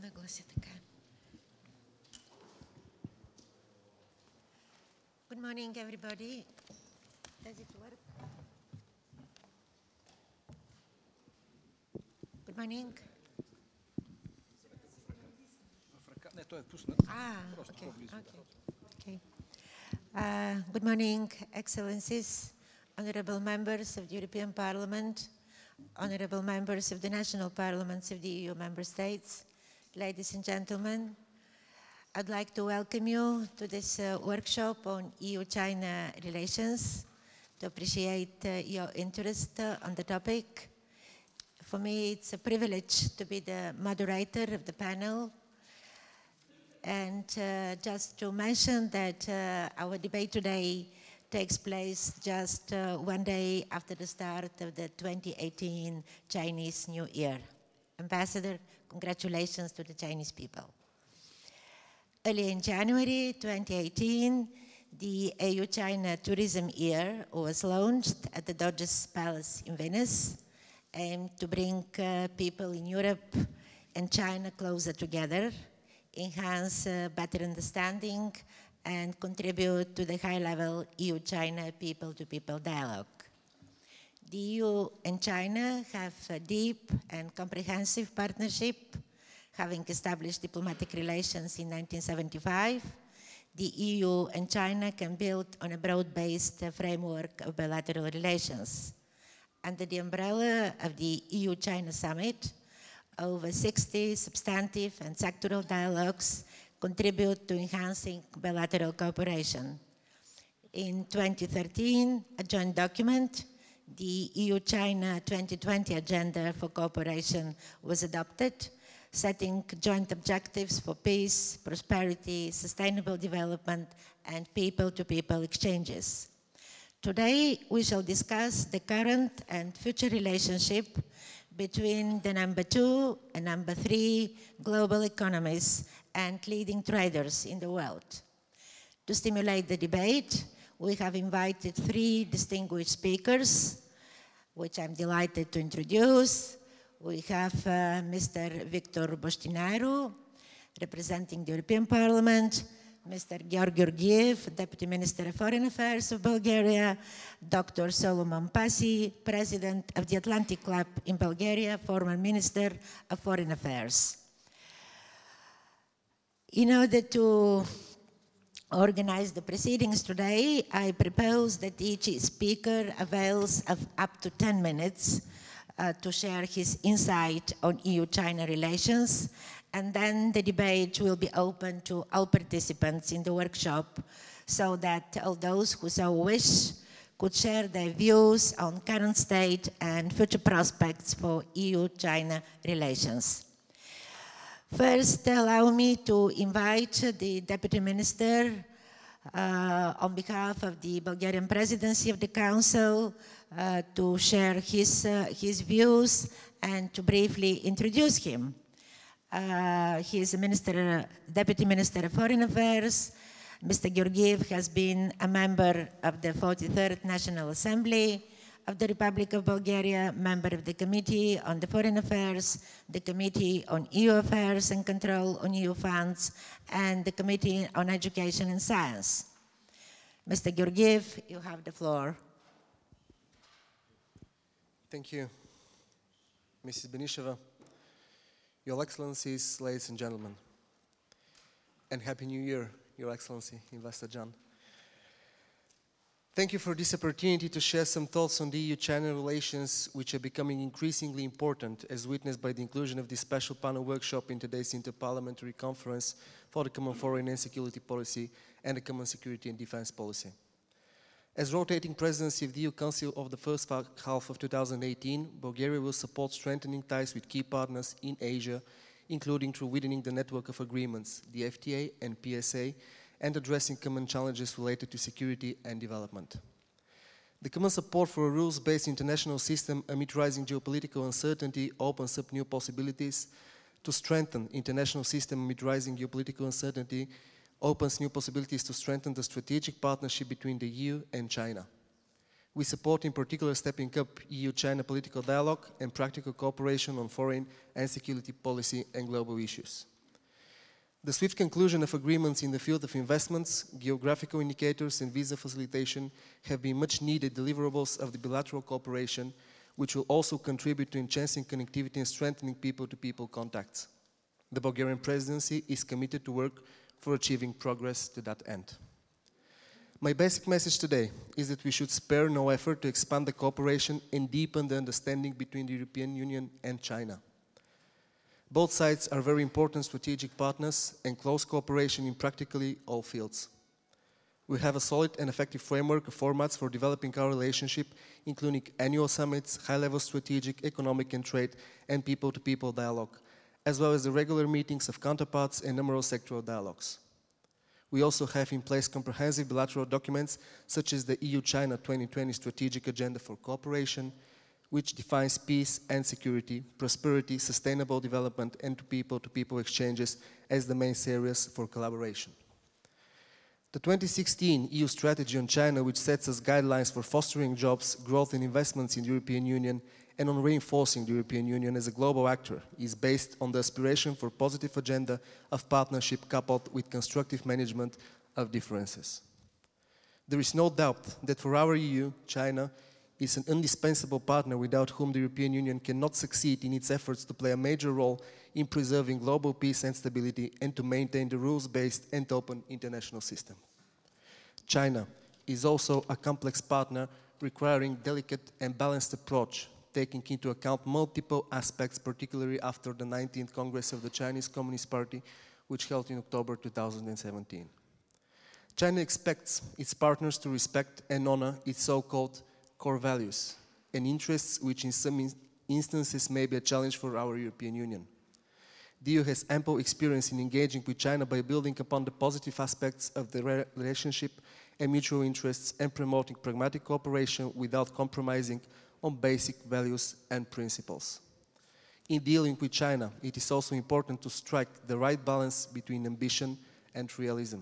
Good morning, everybody. Does it work? Good morning. Okay. Good morning, Excellencies, honorable members of the European Parliament, honorable members of the national parliaments of the EU member states, ladies and gentlemen. I'd like to welcome you to this workshop on EU-China relations, to appreciate your interest on the topic. For me, it's a privilege to be the moderator of the panel. And just to mention that our debate today takes place just one day after the start of the 2018 Chinese New Year. Ambassador, congratulations to the Chinese people. Early in January 2018, the EU-China Tourism Year was launched at the Doge's Palace in Venice, aimed to bring people in Europe and China closer together, enhance better understanding, and contribute to the high-level EU-China people-to-people dialogue. The EU and China have a deep and comprehensive partnership, having established diplomatic relations in 1975. The EU and China can build on a broad-based framework of bilateral relations. Under the umbrella of the EU-China Summit, over 60 substantive and sectoral dialogues contribute to enhancing bilateral cooperation. In 2013, a joint document, the EU-China 2020 Agenda for Cooperation, was adopted, setting joint objectives for peace, prosperity, sustainable development, and people-to-people exchanges. Today, we shall discuss the current and future relationship between the number 2 and number 3 global economies and leading traders in the world. To stimulate the debate, we have invited 3 distinguished speakers, which I'm delighted to introduce. We have Mr. Victor Boștinaru, representing the European Parliament, Mr. Gheorghe Gheorghiev, Deputy Minister of Foreign Affairs of Bulgaria, Dr. Solomon Pasi, President of the Atlantic Club in Bulgaria, former Minister of Foreign Affairs. In order to organize the proceedings today, I propose that each speaker avails of up to 10 minutes to share his insight on EU-China relations, and then the debate will be open to all participants in the workshop so that all those who so wish could share their views on current state and future prospects for EU-China relations. First, allow me to invite the Deputy Minister on behalf of the Bulgarian Presidency of the Council to share his views and to briefly introduce him. He is a Deputy Minister of Foreign Affairs. Mr. Georgiev has been a member of the 43rd National Assembly of the Republic of Bulgaria, member of the Committee on the Foreign Affairs, the Committee on EU Affairs and Control on EU Funds, and the Committee on Education and Science. Mr. Georgiev, you have the floor. Thank you, Mrs. Benisheva. Your Excellencies, ladies and gentlemen, and Happy New Year, Your Excellency, Investor John. Thank you for this opportunity to share some thoughts on the EU-China relations, which are becoming increasingly important, as witnessed by the inclusion of this special panel workshop in today's Interparliamentary Conference for the Common Foreign and Security Policy and the Common Security and Defense Policy. As rotating presidency of the EU Council of the first half of 2018, Bulgaria will support strengthening ties with key partners in Asia, including through widening the network of agreements, the FTA and PSA, and addressing common challenges related to security and development. The common support for a rules-based international system amid rising geopolitical uncertainty opens up new possibilities. To strengthen international system amid rising geopolitical uncertainty opens new possibilities to strengthen the strategic partnership between the EU and China. We support in particular stepping up EU-China political dialogue and practical cooperation on foreign and security policy and global issues. The swift conclusion of agreements in the field of investments, geographical indicators and visa facilitation have been much needed deliverables of the bilateral cooperation, which will also contribute to enhancing connectivity and strengthening people-to-people contacts. The Bulgarian presidency is committed to work for achieving progress to that end. My basic message today is that we should spare no effort to expand the cooperation and deepen the understanding between the European Union and China. Both sides are very important strategic partners and close cooperation in practically all fields. We have a solid and effective framework of formats for developing our relationship, including annual summits, high-level strategic, economic and trade, and people-to-people dialogue, as well as the regular meetings of counterparts and numerous sectoral dialogues. We also have in place comprehensive bilateral documents, such as the EU-China 2020 Strategic Agenda for Cooperation, which defines peace and security, prosperity, sustainable development, and people-to-people exchanges as the main areas for collaboration. The 2016 EU strategy on China, which sets us guidelines for fostering jobs, growth and investments in the European Union and on reinforcing the European Union as a global actor, is based on the aspiration for positive agenda of partnership coupled with constructive management of differences. There is no doubt that for our EU, China is an indispensable partner without whom the European Union cannot succeed in its efforts to play a major role in preserving global peace and stability and to maintain the rules-based and open international system. China is also a complex partner requiring delicate and balanced approach, taking into account multiple aspects, particularly after the 19th Congress of the Chinese Communist Party, which held in October 2017. China expects its partners to respect and honor its so-called core values and interests, which in some instances may be a challenge for our European Union. The EU has ample experience in engaging with China by building upon the positive aspects of the relationship and mutual interests and promoting pragmatic cooperation without compromising on basic values and principles. In dealing with China, it is also important to strike the right balance between ambition and realism.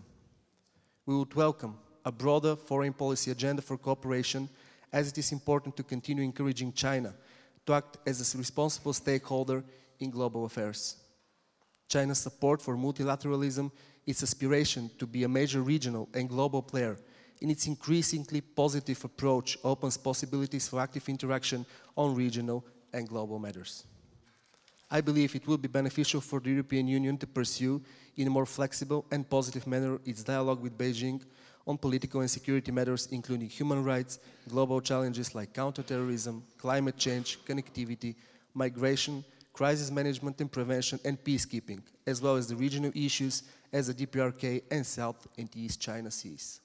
We would welcome a broader foreign policy agenda for cooperation, as it is important to continue encouraging China to act as a responsible stakeholder in global affairs. China's support for multilateralism, its aspiration to be a major regional and global player, and its increasingly positive approach opens possibilities for active interaction on regional and global matters. I believe it will be beneficial for the European Union to pursue, in a more flexible and positive manner, its dialogue with Beijing on political and security matters, including human rights, global challenges like counterterrorism, climate change, connectivity, migration, crisis management and prevention, and peacekeeping, as well as the regional issues as the DPRK and South and East China Seas.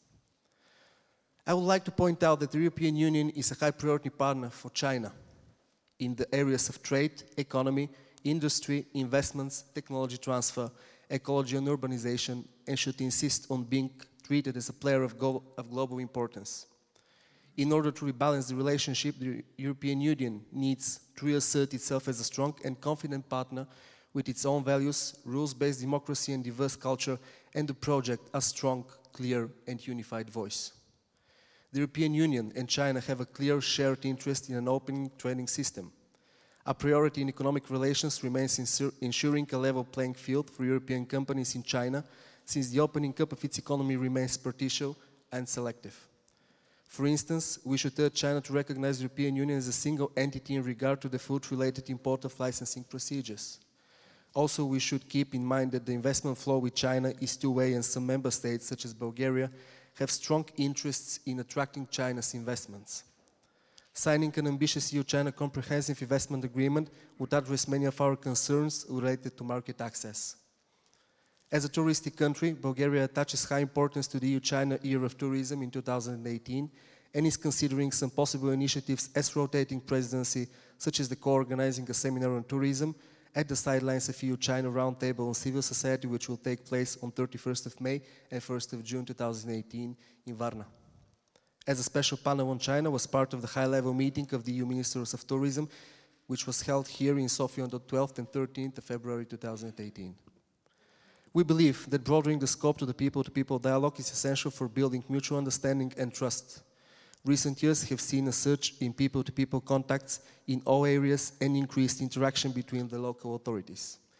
I would like to point out that the European Union is a high priority partner for China in the areas of trade, economy, industry, investments, technology transfer, ecology and urbanization, and should insist on being treated as a player of global importance. In order to rebalance the relationship, the European Union needs to reassert itself as a strong and confident partner with its own values, rules-based democracy and diverse culture, and to project a strong, clear and unified voice. The European Union and China have a clear shared interest in an open trading system. A priority in economic relations remains ensuring a level playing field for European companies in China, since the opening up of its economy remains partial and selective. For instance, we should urge China to recognize the European Union as a single entity in regard to the food-related import of licensing procedures. Also, we should keep in mind that the investment flow with China is two-way, and some member states, such as Bulgaria, have strong interests in attracting China's investments. Signing an ambitious EU-China comprehensive investment agreement would address many of our concerns related to market access. As a touristic country, Bulgaria attaches high importance to the EU-China Year of Tourism in 2018 and is considering some possible initiatives as rotating presidency, such as the co-organizing a seminar on tourism at the sidelines of EU-China Roundtable on Civil Society, which will take place on 31st of May and 1st of June 2018 in Varna. As a special panel on China was part of the high-level meeting of the EU Ministers of Tourism, which was held here in Sofia on the 12th and 13th of February 2018. We believe that broadening the scope to the people-to-people dialogue is essential for building mutual understanding and trust. Recent years have seen a surge in people-to-people contacts in all areas and increased interaction between the local authorities.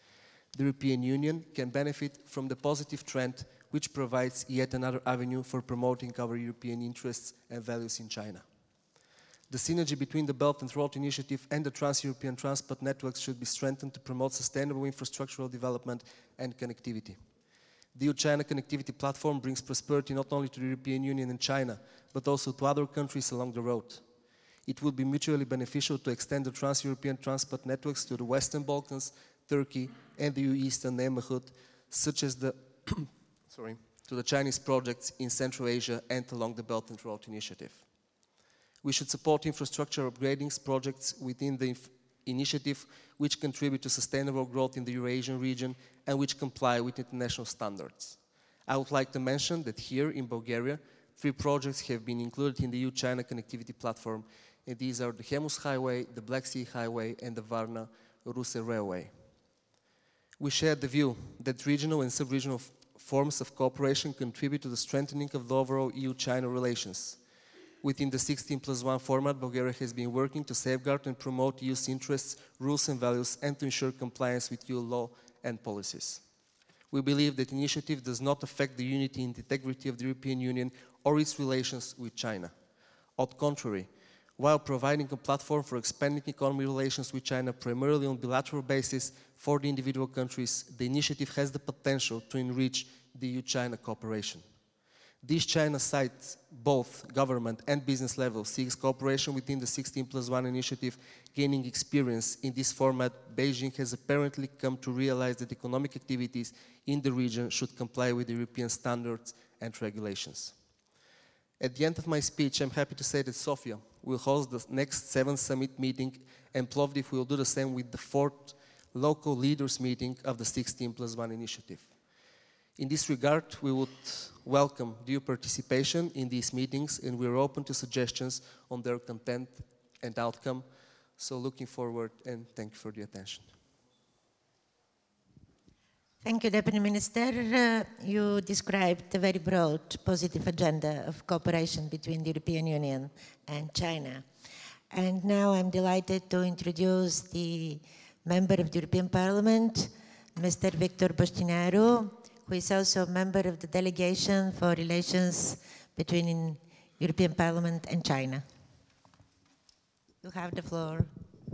the European Union can benefit from the positive trend, which provides yet another avenue for promoting our European interests and values in China. The synergy between the Belt and Road Initiative and the Trans-European Transport Networks should be strengthened to promote sustainable infrastructural development and connectivity. The EU-China Connectivity Platform brings prosperity not only to the European Union and China, but also to other countries along the road. It would be mutually beneficial to extend the Trans-European Transport Networks to the Western Balkans, Turkey, and the EU Eastern neighborhood, such as the to the Chinese projects in Central Asia and along the Belt and Road Initiative. We should support infrastructure upgrading projects within the initiative which contribute to sustainable growth in the Eurasian region and which comply with international standards. I would like to mention that here in Bulgaria, 3 projects have been included in the EU-China Connectivity Platform, and these are the Hemus Highway, the Black Sea Highway, and the Varna-Russe Railway. We share the view that regional and sub-regional forms of cooperation contribute to the strengthening of the overall EU-China relations. Within the 16+1 format, Bulgaria has been working to safeguard and promote EU's interests, rules and values, and to ensure compliance with EU law and policies. We believe that the initiative does not affect the unity and integrity of the European Union or its relations with China. On the contrary, while providing a platform for expanding economic relations with China primarily on a bilateral basis for the individual countries, the initiative has the potential to enrich the EU-China cooperation. This China side, both government and business level, seeks cooperation within the 16+1 initiative. Gaining experience in this format, Beijing has apparently come to realize that economic activities in the region should comply with European standards and regulations. At the end of my speech, I'm happy to say that Sofia will host the next 7th summit meeting, and Plovdiv will do the same with the 4th local leaders meeting of the 16+1 initiative. In this regard, we would welcome your participation in these meetings, and we're open to suggestions on their content and outcome. So looking forward, and thank you for the attention. Thank you, Deputy Minister. You described a very broad, positive agenda of cooperation between the European Union and China. And now I'm delighted to introduce the Member of the European Parliament, Mr. Victor Boștinaru, who is also a member of the delegation for relations between European Parliament and China. You have the floor.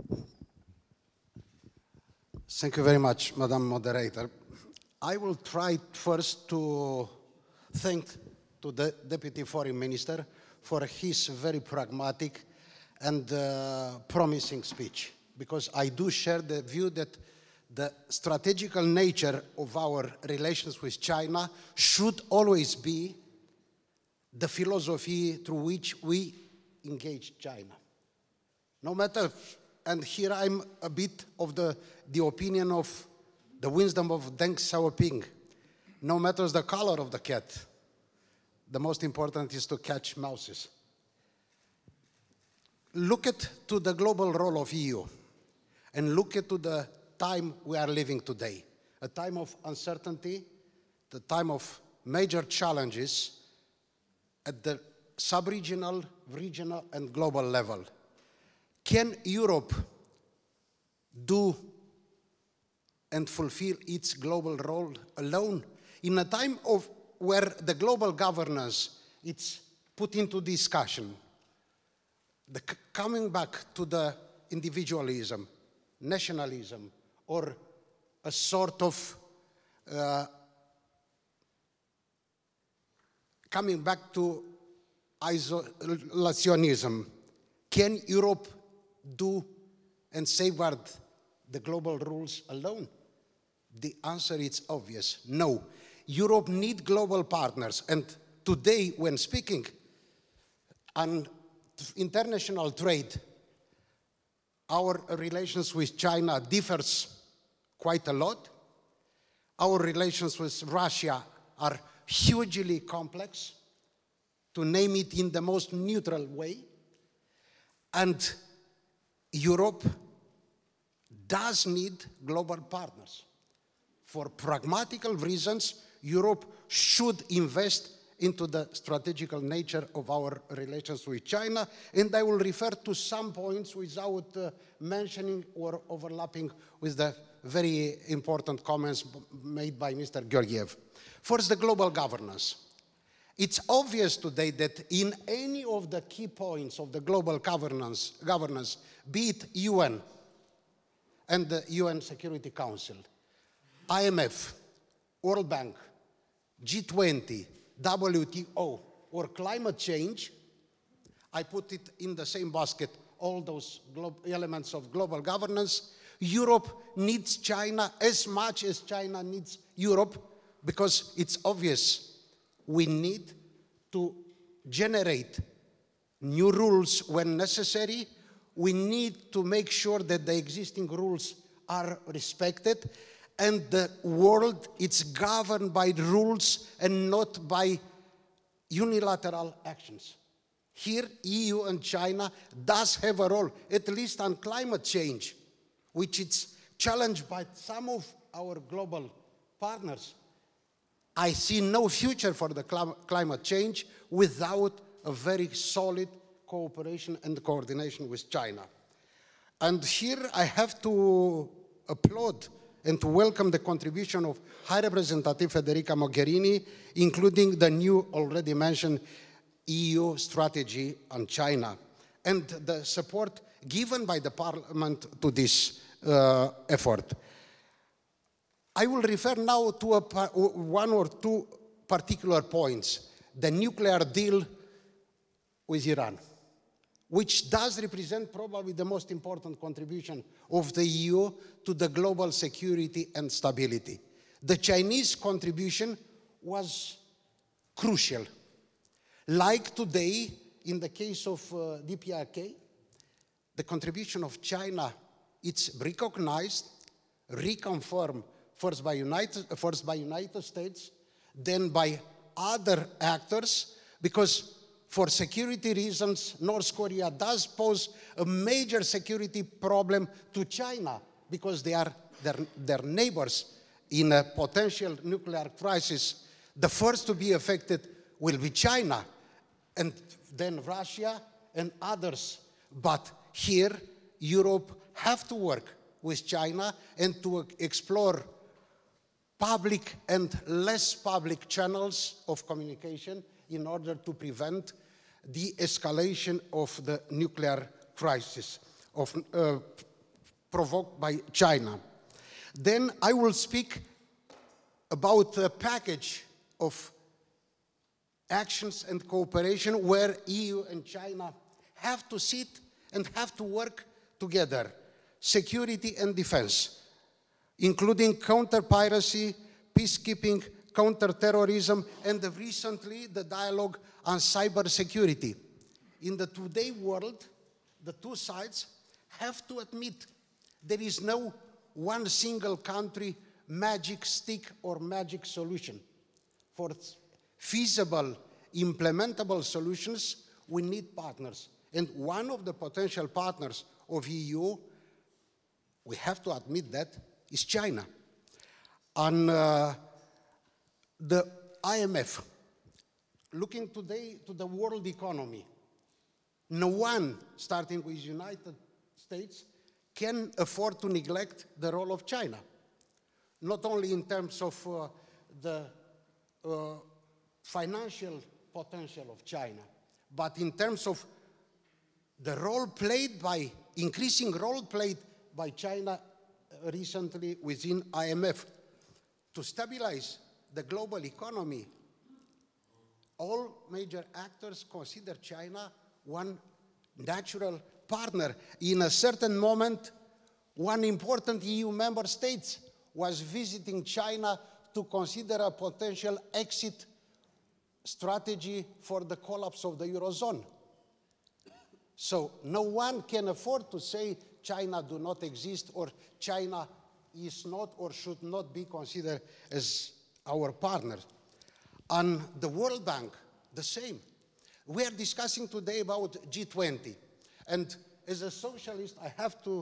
Thank you very much, Madam Moderator. I will try first to thank to the Deputy Foreign Minister for his very pragmatic and promising speech, because I do share the view that the strategical nature of our relations with China should always be the philosophy through which we engage China. No matter, and here I'm a bit of the opinion of the wisdom of Deng Xiaoping, no matter the color of the cat, the most important is to catch mouses. Look to the global role of EU and look to the time we are living today, a time of uncertainty, the time of major challenges at the sub-regional, regional, and global level. Can Europe do and fulfill its global role alone in a time of where the global governance is put into discussion? Coming back to the individualism, nationalism, or a sort of coming back to isolationism. Can Europe do and safeguard the global rules alone? The answer is obvious, no. Europe needs global partners, and today when speaking on international trade, our relations with China differs quite a lot. Our relations with Russia are hugely complex, to name it in the most neutral way. And Europe does need global partners. For pragmatical reasons, Europe should invest into the strategical nature of our relations with China, and I will refer to some points without mentioning or overlapping with the very important comments made by Mr. Georgiev. First, the global governance. It's obvious today that in any of the key points of the global governance, be it UN and the UN Security Council, IMF, World Bank, G20, WTO, or climate change, I put it in the same basket, all those elements of global governance. Europe needs China as much as China needs Europe, because it's obvious we need to generate new rules when necessary. We need to make sure that the existing rules are respected, and the world is governed by rules and not by unilateral actions. Here, EU and China does have a role, at least on climate change, which is challenged by some of our global partners. I see no future for the climate change without a very solid cooperation and coordination with China. And here I have to applaud and to welcome the contribution of High Representative Federica Mogherini, including the new, already mentioned, EU strategy on China, and the support given by the Parliament to this effort. I will refer now to one or two particular points. The nuclear deal with Iran, which does represent probably the most important contribution of the EU to the global security and stability. The Chinese contribution was crucial. Like today, in the case of DPRK, the contribution of China, it's recognized, reconfirmed, first by United States, then by other actors, because for security reasons, North Korea does pose a major security problem to China, because they are their neighbors in a potential nuclear crisis. The first to be affected will be China, and then Russia and others. But here, Europe have to work with China and to explore public and less public channels of communication in order to prevent the escalation of the nuclear crisis provoked by China. Then I will speak about a package of actions and cooperation where EU and China have to sit and have to work together. Security and defense, including counter-piracy, peacekeeping, counter-terrorism, and recently the dialogue on cybersecurity. In the today world, the two sides have to admit there is no one single country magic stick or magic solution. For feasible, implementable solutions, we need partners. And one of the potential partners of EU, we have to admit that, is China. On the IMF, looking today to the world economy, no one, starting with United States, can afford to neglect the role of China. Not only in terms of the financial potential of China, but in terms of the role played by, increasing role played by China recently within IMF. To stabilize the global economy, all major actors consider China one natural partner. In a certain moment, one important EU member state was visiting China to consider a potential exit strategy for the collapse of the Eurozone. So no one can afford to say China do not exist, or China is not or should not be considered as our partner. On the World Bank, the same. We are discussing today about G20. And as a socialist, I have to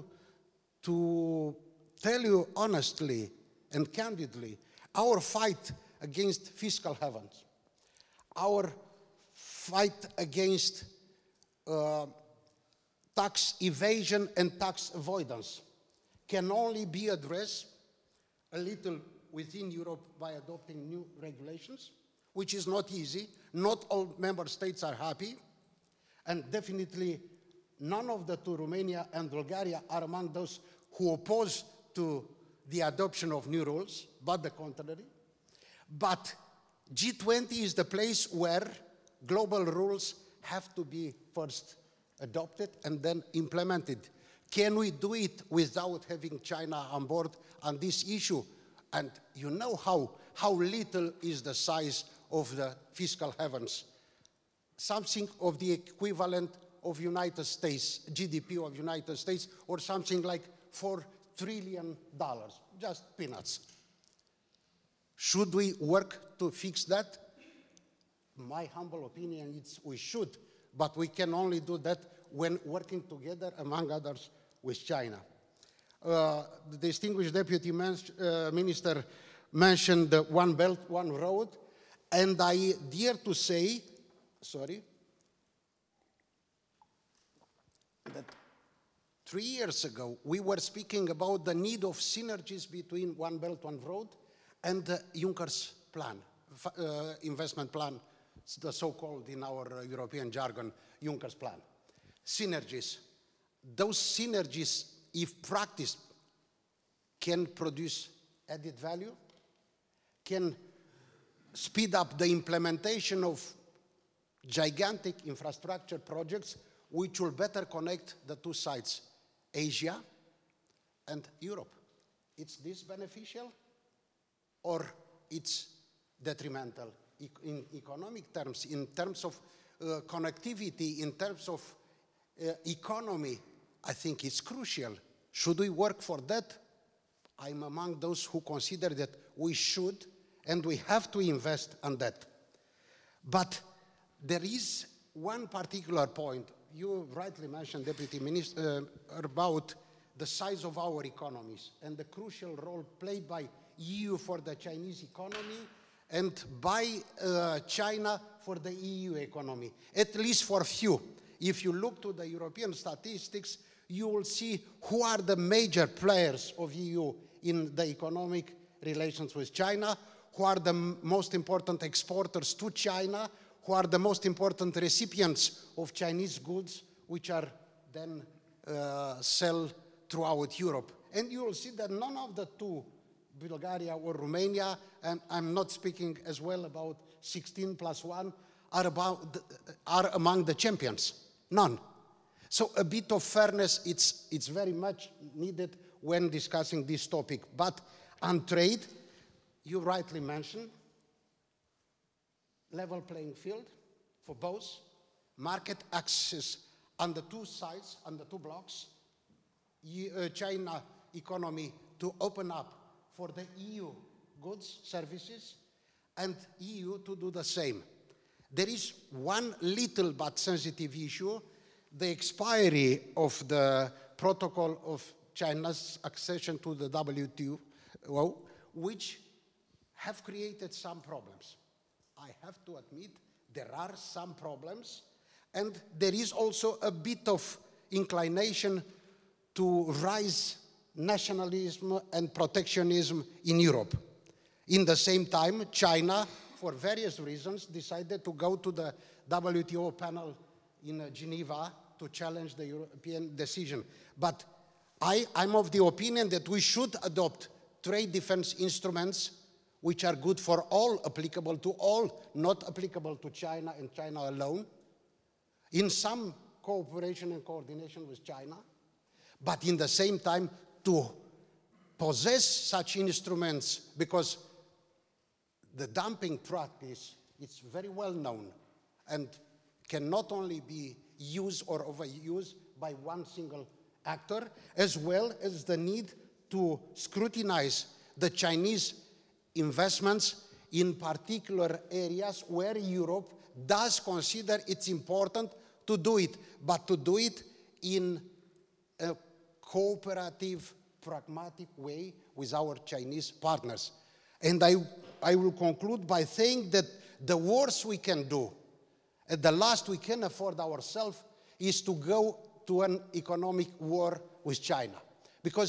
tell you honestly and candidly, our fight against fiscal havens, our fight against tax evasion and tax avoidance can only be addressed a little within Europe by adopting new regulations, which is not easy. Not all member states are happy. And definitely none of the two, Romania and Bulgaria, are among those who oppose to the adoption of new rules, but the contrary. But G20 is the place where global rules have to be first adopted and then implemented. Can we do it without having China on board on this issue? And you know how little is the size of the fiscal heavens. Something of the equivalent of United States, GDP of United States, or something like $4 trillion, just peanuts. Should we work to fix that? My humble opinion is we should, but we can only do that when working together, among others, with China. The distinguished Deputy Minister mentioned the One Belt, One Road, and I dare to say, that 3 years ago, we were speaking about the need of synergies between One Belt, One Road and Juncker's plan, investment plan, the so-called in our European jargon, Juncker's plan. Synergies. Those synergies, if practiced, can produce added value, can speed up the implementation of gigantic infrastructure projects which will better connect the two sides, Asia and Europe. Is this beneficial or it's detrimental? In economic terms, in terms of connectivity, in terms of economy, I think it's crucial. Should we work for that? I'm among those who consider that we should and we have to invest on that. But there is one particular point. You rightly mentioned, Deputy Minister, about the size of our economies and the crucial role played by EU for the Chinese economy and by China for the EU economy, at least for few. If you look to the European statistics, you will see who are the major players of EU in the economic relations with China, who are the most important exporters to China, who are the most important recipients of Chinese goods, which are then sold throughout Europe. And you will see that none of the two, Bulgaria or Romania, and I'm not speaking as well about 16+1, are among the champions. None. So a bit of fairness, it's very much needed when discussing this topic. But on trade, you rightly mentioned, level playing field for both, market access on the two sides, on the two blocks, China economy to open up for the EU goods, services, and EU to do the same. There is one little but sensitive issue, the expiry of the protocol of China's accession to the WTO, which have created some problems. I have to admit there are some problems, and there is also a bit of inclination to rise nationalism and protectionism in Europe. In the same time, China, for various reasons, decided to go to the WTO panel in Geneva to challenge the European decision. But I'm of the opinion that we should adopt trade defense instruments which are good for all, applicable to all, not applicable to China and China alone, in some cooperation and coordination with China, but in the same time to possess such instruments, because the dumping practice is very well known and can not only be used or overused by one single actor, as well as the need to scrutinize the Chinese investments in particular areas where Europe does consider it's important to do it, but to do it in a cooperative, pragmatic way with our Chinese partners. And I will conclude by saying that the worst we can do, and the last we can afford ourselves, is to go to an economic war with China. Because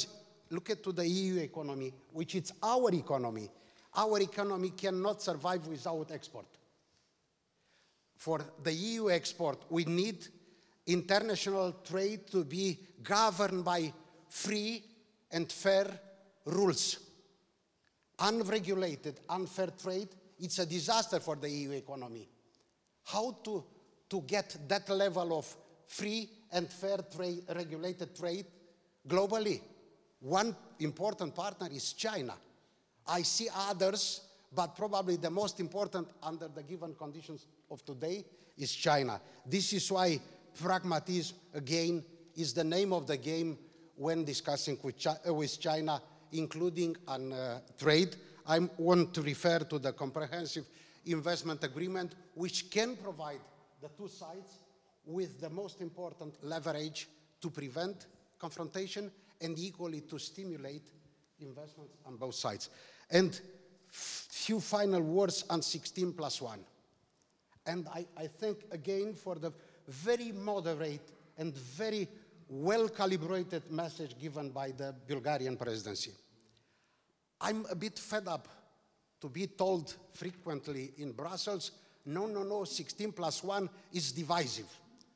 look at to the EU economy, which is our economy. Our economy cannot survive without export. For the EU export, we need international trade to be governed by free and fair rules. Unregulated, unfair trade, it's a disaster for the EU economy. How to get that level of free and fair trade, regulated trade globally? One important partner is China. I see others, but probably the most important under the given conditions of today is China. This is why pragmatism, again, is the name of the game when discussing with China, including on trade. I want to refer to the comprehensive investment agreement, which can provide the two sides with the most important leverage to prevent confrontation and equally to stimulate investments on both sides. And few final words on 16+1. And I thank again for the very moderate and very well-calibrated message given by the Bulgarian presidency. I'm a bit fed up to be told frequently in Brussels, no, 16+1 is divisive.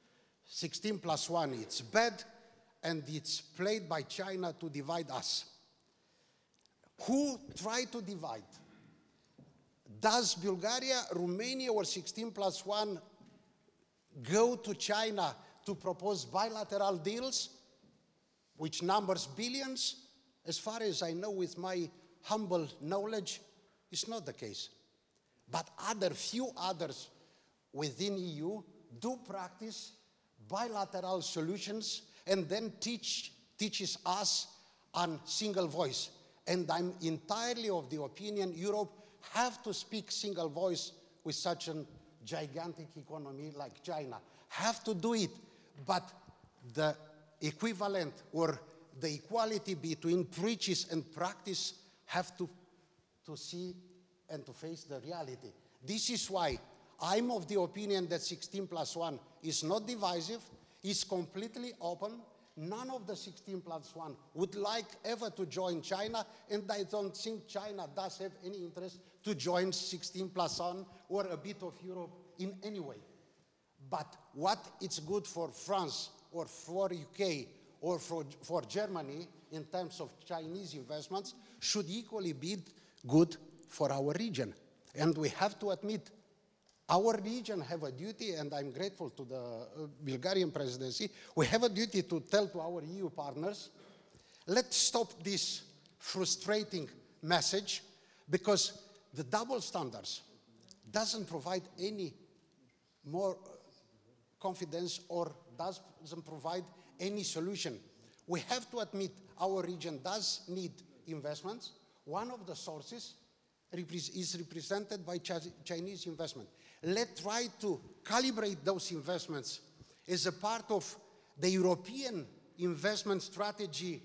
16+1, it's bad, and it's played by China to divide us. Who tried to divide? Does Bulgaria, Romania, or 16+1 go to China to propose bilateral deals, which numbers billions? As far as I know, with my humble knowledge, it's not the case. But few others within EU do practice bilateral solutions and then teaches us on single voice. And I'm entirely of the opinion Europe have to speak single voice with such a gigantic economy like China. Have to do it, but the equivalent or the equality between preaches and practice have to see and to face the reality. This is why I'm of the opinion that 16+1 is not divisive, is completely open. None of the 16+1 would like ever to join China, and I don't think China does have any interest to join 16+1 or a bit of Europe in any way. But what is good for France or for UK or for Germany in terms of Chinese investments should equally be good for our region. And we have to admit, our region have a duty, and I'm grateful to the Bulgarian presidency, we have a duty to tell to our EU partners, let's stop this frustrating message, because the double standards doesn't provide any more confidence or doesn't provide any solution. We have to admit our region does need investments. One of the sources is represented by Chinese investment. Let's try to calibrate those investments as a part of the European investment strategy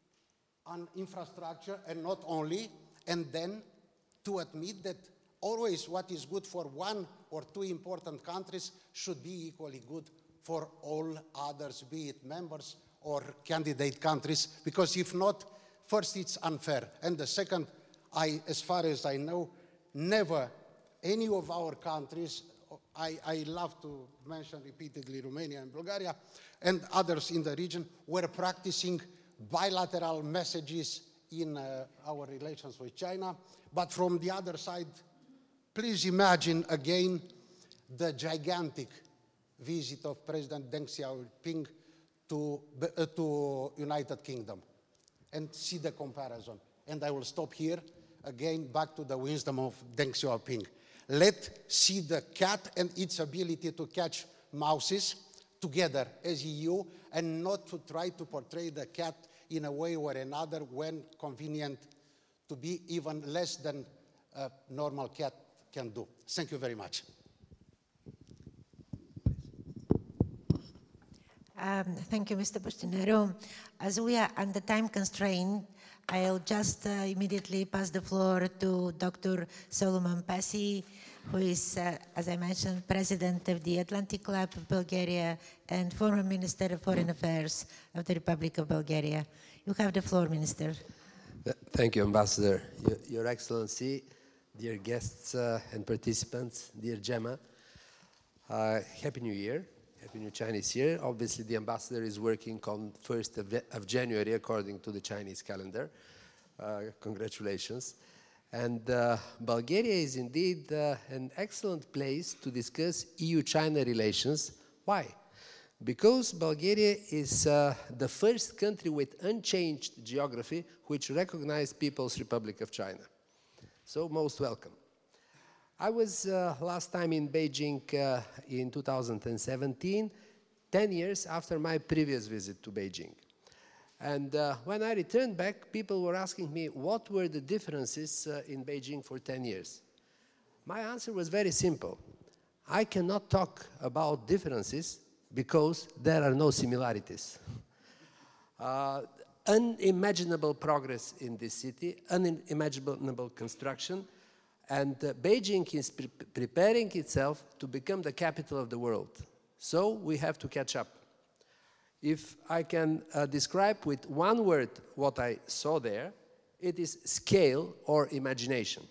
on infrastructure and not only, and then to admit that always what is good for one or two important countries should be equally good for all others, be it members or candidate countries, because if not, first it's unfair, and the second, as far as I know, never any of our countries, I love to mention repeatedly Romania and Bulgaria and others in the region, were practicing bilateral messages in our relations with China. But from the other side, please imagine again the gigantic visit of President Deng Xiaoping to United Kingdom and see the comparison. And I will stop here. Again, back to the wisdom of Deng Xiaoping. Let's see the cat and its ability to catch mouses together as EU, and not to try to portray the cat in a way or another when convenient to be even less than a normal cat can do. Thank you very much. Thank you, Mr. Bustinero. As we are under time constraint, I'll just immediately pass the floor to Dr. Solomon Pasi, who is, as I mentioned, President of the Atlantic Club of Bulgaria and former Minister of Foreign Affairs of the Republic of Bulgaria. You have the floor, Minister. Thank you, Ambassador. Your Excellency, dear guests and participants, dear Gemma, Happy New Year, Happy New Chinese Year. Obviously, the Ambassador is working on 1st of January according to the Chinese calendar. Congratulations. And Bulgaria is indeed an excellent place to discuss EU-China relations. Why? Because Bulgaria is the first country with unchanged geography which recognizes People's Republic of China. So most welcome. I was last time in Beijing in 2017, 10 years after my previous visit to Beijing. And when I returned back, people were asking me what were the differences in Beijing for 10 years. My answer was very simple. I cannot talk about differences because there are no similarities. Unimaginable progress in this city, unimaginable construction, and Beijing is preparing itself to become the capital of the world. So we have to catch up. If I can describe with one word what I saw there, it is scale or imagination.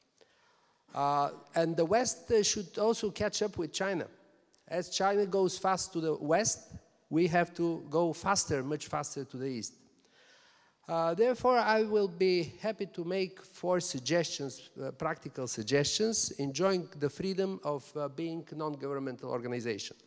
And the West should also catch up with China. As China goes fast to the West, we have to go faster, much faster to the East. Therefore, I will be happy to make 4 suggestions, practical suggestions, enjoying the freedom of being a non-governmental organization.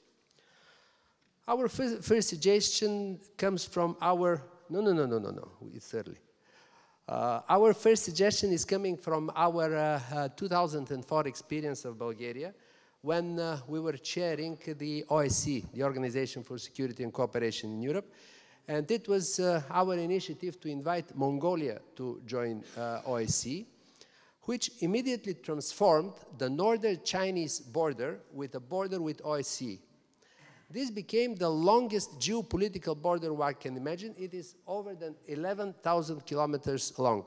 Our first suggestion comes from our... No, it's early. Our first suggestion is coming from our 2004 experience of Bulgaria, when we were chairing the OSCE, the Organization for Security and Cooperation in Europe. And it was our initiative to invite Mongolia to join OSCE, which immediately transformed the northern Chinese border with a border with OSCE. This became the longest geopolitical border one can imagine. It is over than 11,000 kilometers long.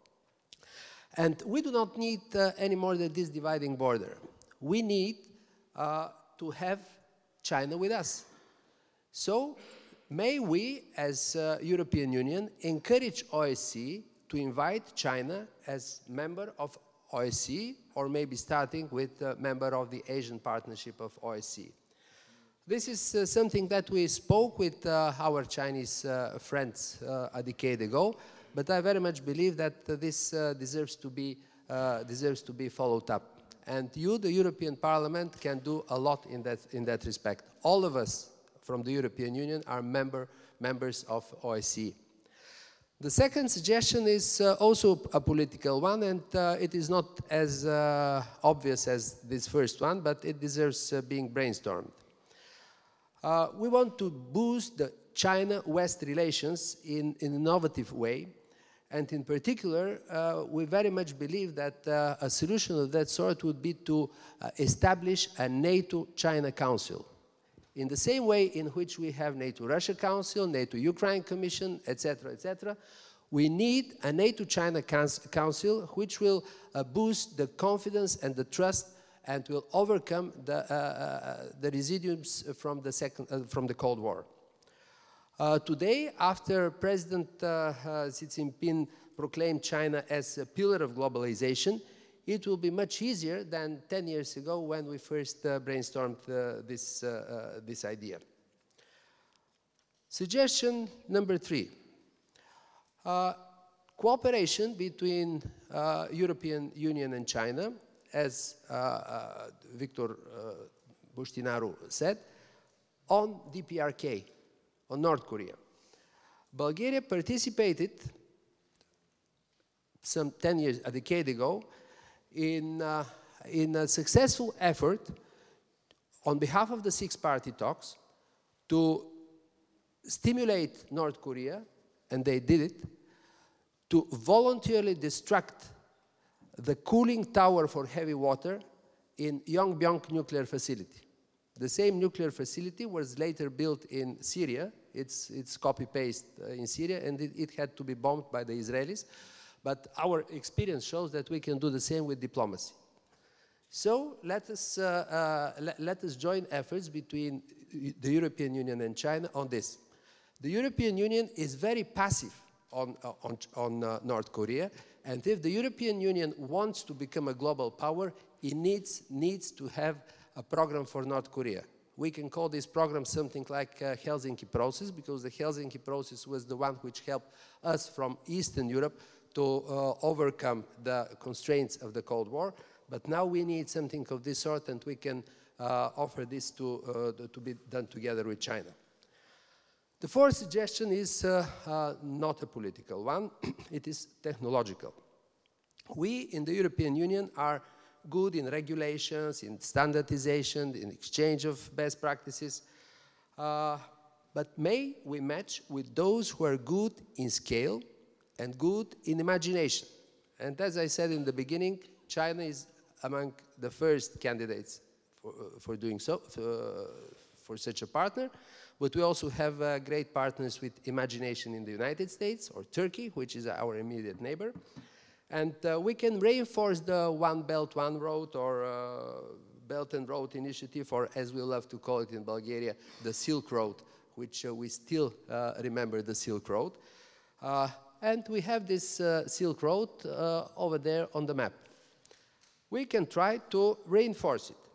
And we do not need any more than this dividing border. We need to have China with us. So may we, as European Union, encourage OSCE to invite China as member of OSCE, or maybe starting with a member of the Asian Partnership of OSCE. This is something that we spoke with our Chinese friends a decade ago, but I very much believe that this deserves to be followed up. And you, the European Parliament, can do a lot in that respect. All of us from the European Union are members of OSCE. The second suggestion is also a political one, and it is not as obvious as this first one, but it deserves being brainstormed. We want to boost the China-West relations in an innovative way, and in particular, we very much believe that a solution of that sort would be to establish a NATO-China Council. In the same way in which we have NATO-Russia Council, NATO-Ukraine Commission, etc., we need a NATO-China Council which will boost the confidence and the trust and will overcome the residues from the Cold War. Today, after President Xi Jinping proclaimed China as a pillar of globalization, it will be much easier than 10 years ago when we first brainstormed this idea. Suggestion number 3. Cooperation between European Union and China, as Victor Boștinaru said, on DPRK, on North Korea. Bulgaria participated some a decade ago in a successful effort on behalf of the six-party talks to stimulate North Korea, and they did it, to voluntarily destruct the cooling tower for heavy water in Yongbyon nuclear facility. The same nuclear facility was later built in Syria, It's copy-paste in Syria, and it had to be bombed by the Israelis. But our experience shows that we can do the same with diplomacy. So let us join efforts between the European Union and China on this. The European Union is very passive on North Korea, and if the European Union wants to become a global power, it needs to have a program for North Korea. We can call this program something like Helsinki process, because the Helsinki process was the one which helped us from Eastern Europe to overcome the constraints of the Cold War. But now we need something of this sort, and we can offer this to be done together with China. The fourth suggestion is not a political one, it is technological. We in the European Union are good in regulations, in standardization, in exchange of best practices, but may we match with those who are good in scale and good in imagination. And as I said in the beginning, China is among the first candidates for doing so, for such a partner. But we also have great partners with imagination in the United States or Turkey, which is our immediate neighbor. And we can reinforce the One Belt, One Road, or Belt and Road Initiative, or as we love to call it in Bulgaria, the Silk Road, which we still remember the Silk Road. And we have this Silk Road over there on the map. We can try to reinforce it.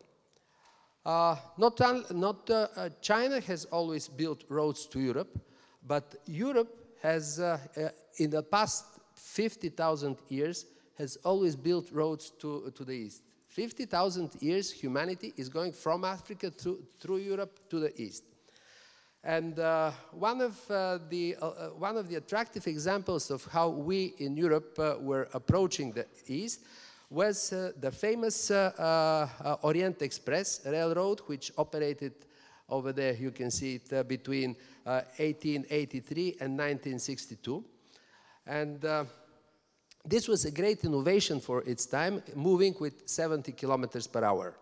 China has always built roads to Europe, but Europe has, in the past 50,000 years, has always built roads to the east. 50,000 years, humanity is going from Africa through Europe to the east. And one of the attractive examples of how we in Europe were approaching the east was the famous Orient Express railroad, which operated over there, you can see it, between 1883 and 1962. And this was a great innovation for its time, moving with 70 kilometers per hour.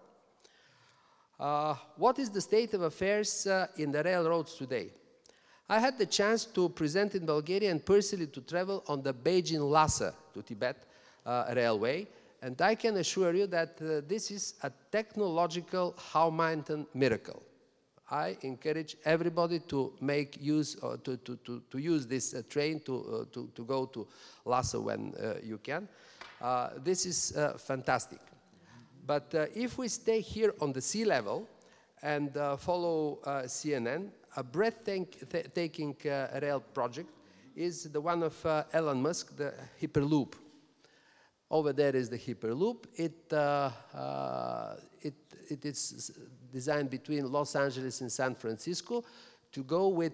What is the state of affairs in the railroads today? I had the chance to present in Bulgaria and personally to travel on the Beijing-Lhasa to Tibet railway. And I can assure you that this is a technological How-Mountain miracle. I encourage everybody to make use, to use this train to go to Lhasa when you can. This is fantastic. But if we stay here on the sea level and follow CNN, a breathtaking rail project is the one of Elon Musk, the Hyperloop. Over there is the Hyperloop. It is designed between Los Angeles and San Francisco to go with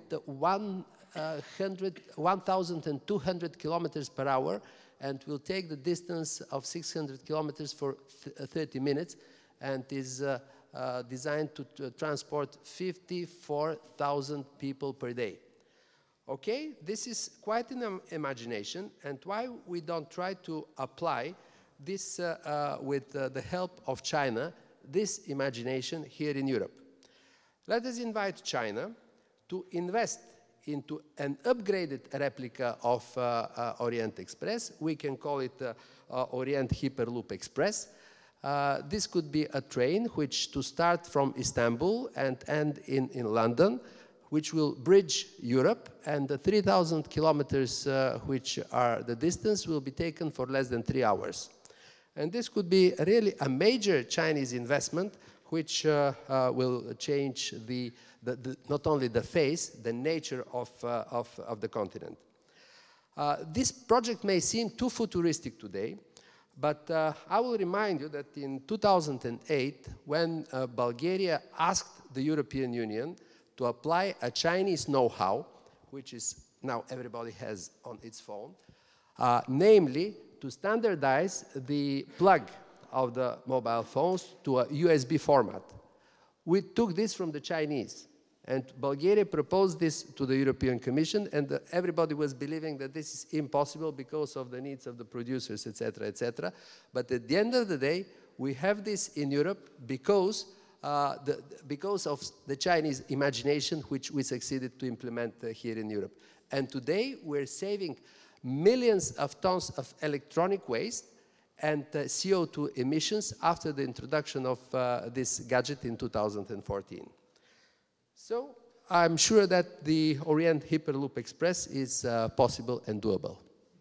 1,200 kilometers per hour, and will take the distance of 600 kilometers for 30 minutes, and is designed to transport 54,000 people per day. Okay, this is quite an imagination, and why we don't try to apply this with the help of China, this imagination here in Europe. Let us invite China to invest into an upgraded replica of Orient Express. We can call it Orient Hyperloop Express. This could be a train which to start from Istanbul and end in London, which will bridge Europe, and the 3,000 kilometers which are the distance will be taken for less than 3 hours. And this could be really a major Chinese investment which will change not only the face, the nature of the continent. This project may seem too futuristic today, but I will remind you that in 2008, when Bulgaria asked the European Union to apply a Chinese know-how, which is now everybody has on its phone, namely to standardize the plug of the mobile phones to a USB format. We took this from the Chinese, and Bulgaria proposed this to the European Commission, and everybody was believing that this is impossible because of the needs of the producers, etc., etc. But at the end of the day, we have this in Europe because because of the Chinese imagination, which we succeeded to implement here in Europe. And today, we're saving millions of tons of electronic waste and CO2 emissions after the introduction of this gadget in 2014. So I'm sure that the Orient Hyperloop Express is possible and doable.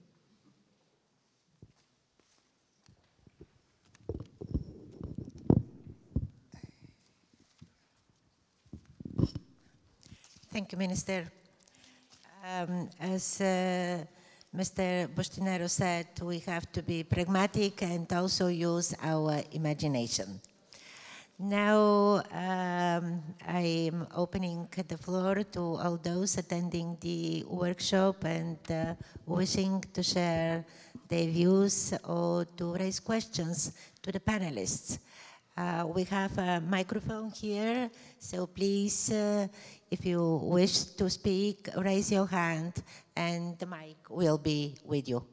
Thank you, Minister. As Mr. Bustinero said, we have to be pragmatic and also use our imagination. Now I am opening the floor to all those attending the workshop and wishing to share their views or to raise questions to the panelists. We have a microphone here, so please, if you wish to speak, raise your hand and the mic will be with you.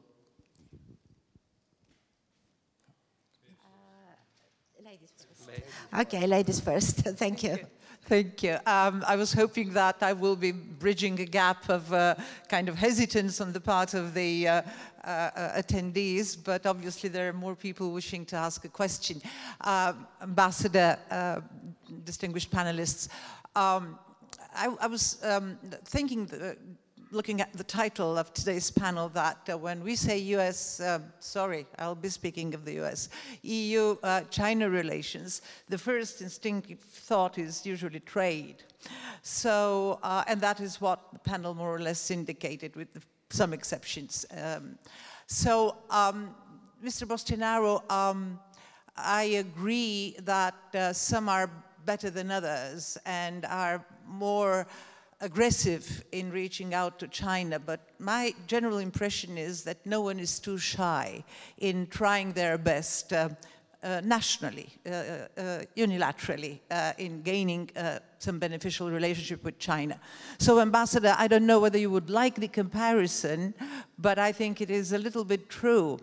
Ladies first. Okay, ladies first. Thank you. Thank you. I was hoping that I will be bridging a gap of kind of hesitance on the part of the attendees, but obviously there are more people wishing to ask a question. Ambassador, distinguished panelists, I was thinking, looking at the title of today's panel, that when we say US, sorry, I'll be speaking of the US, EU-China relations, the first instinctive thought is usually trade. So, and that is what the panel more or less indicated, with some exceptions. Mr. Bustinero, I agree that some are better than others and are more aggressive in reaching out to China, but my general impression is that no one is too shy in trying their best nationally, unilaterally, in gaining some beneficial relationship with China. So, Ambassador, I don't know whether you would like the comparison, but I think it is a little bit true.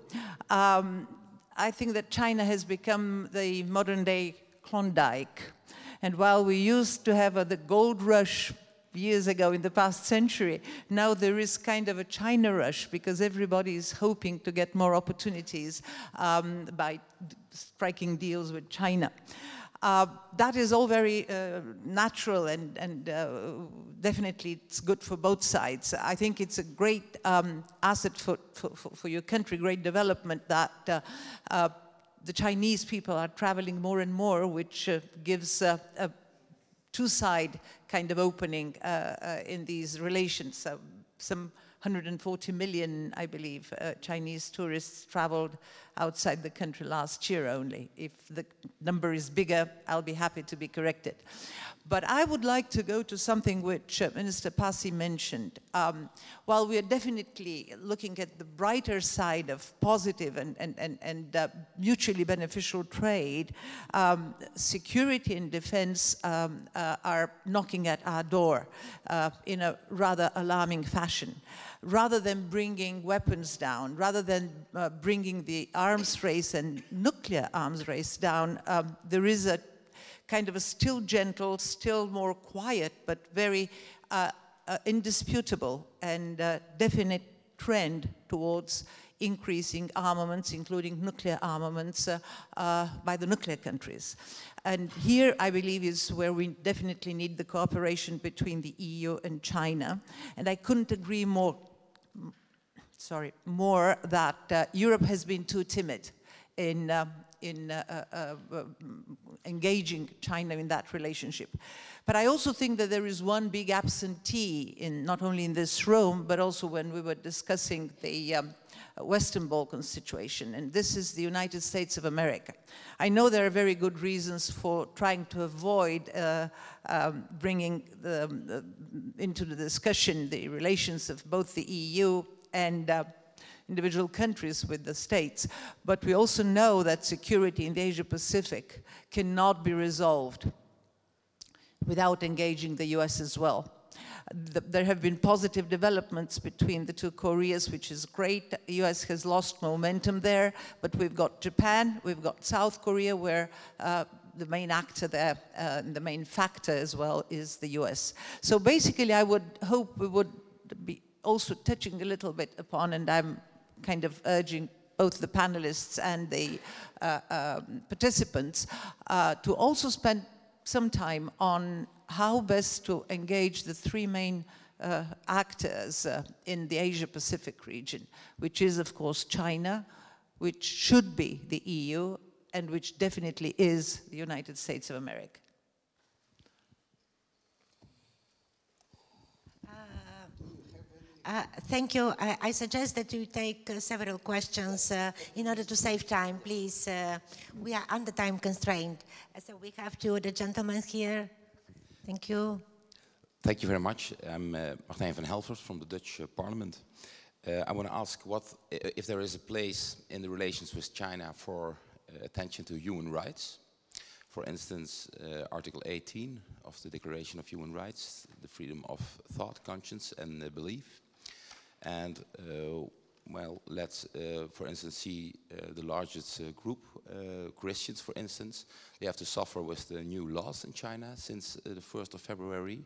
I think that China has become the modern-day Klondike. And while we used to have the gold rush years ago in the past century, now there is kind of a China rush because everybody is hoping to get more opportunities by striking deals with China. That is all very natural and definitely it's good for both sides. I think it's a great asset for your country, great development that the Chinese people are traveling more and more, which gives a two-side kind of opening in these relations. Some 140 million, I believe, Chinese tourists traveled outside the country last year only. If the number is bigger, I'll be happy to be corrected. But I would like to go to something which Minister Passy mentioned. While we are definitely looking at the brighter side of positive and mutually beneficial trade, security and defense are knocking at our door in a rather alarming fashion. Rather than bringing weapons down, rather than bringing the arms race and nuclear arms race down, there is a kind of a still gentle, still more quiet, but very indisputable and definite trend towards increasing armaments, including nuclear armaments, by the nuclear countries. And here, I believe, is where we definitely need the cooperation between the EU and China. And I couldn't agree more that Europe has been too timid in engaging China in that relationship. But I also think that there is one big absentee, not only in this room, but also when we were discussing the Western Balkan situation, and this is the United States of America. I know there are very good reasons for trying to avoid bringing into the discussion the relations of both the EU and individual countries with the states. But we also know that security in the Asia-Pacific cannot be resolved without engaging the US as well. There have been positive developments between the two Koreas, which is great. The US has lost momentum there, but we've got Japan, we've got South Korea, where the main actor there, the main factor as well is the US. So basically I would hope we would be also touching a little bit upon, and I'm kind of urging both the panelists and the participants to also spend some time on how best to engage the three main actors in the Asia-Pacific region, which is, of course, China, which should be the EU, and which definitely is the United States of America. Thank you. I suggest that you take several questions in order to save time, please. We are under time constraint. So we have the gentlemen here. Thank you. Thank you very much. I'm Martijn van Helvert from the Dutch Parliament. I want to ask if there is a place in the relations with China for attention to human rights. For instance, Article 18 of the Declaration of Human Rights, the freedom of thought, conscience and belief. And, well, let's, for instance, see the largest group, Christians, for instance. They have to suffer with the new laws in China since the 1st of February.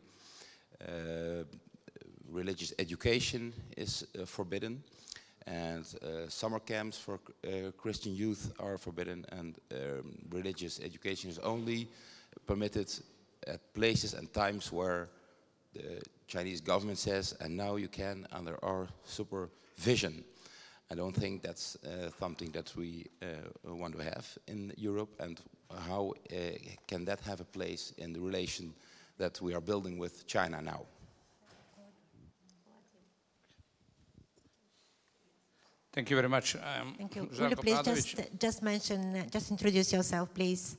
Religious education is forbidden, and summer camps for Christian youth are forbidden, and religious education is only permitted at places and times where the Chinese government says, and now you can under our supervision. I don't think that's something that we want to have in Europe, and how can that have a place in the relation that we are building with China now? Thank you very much. Thank you. Will you please just introduce yourself, please?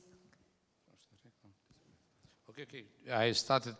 Okay. I started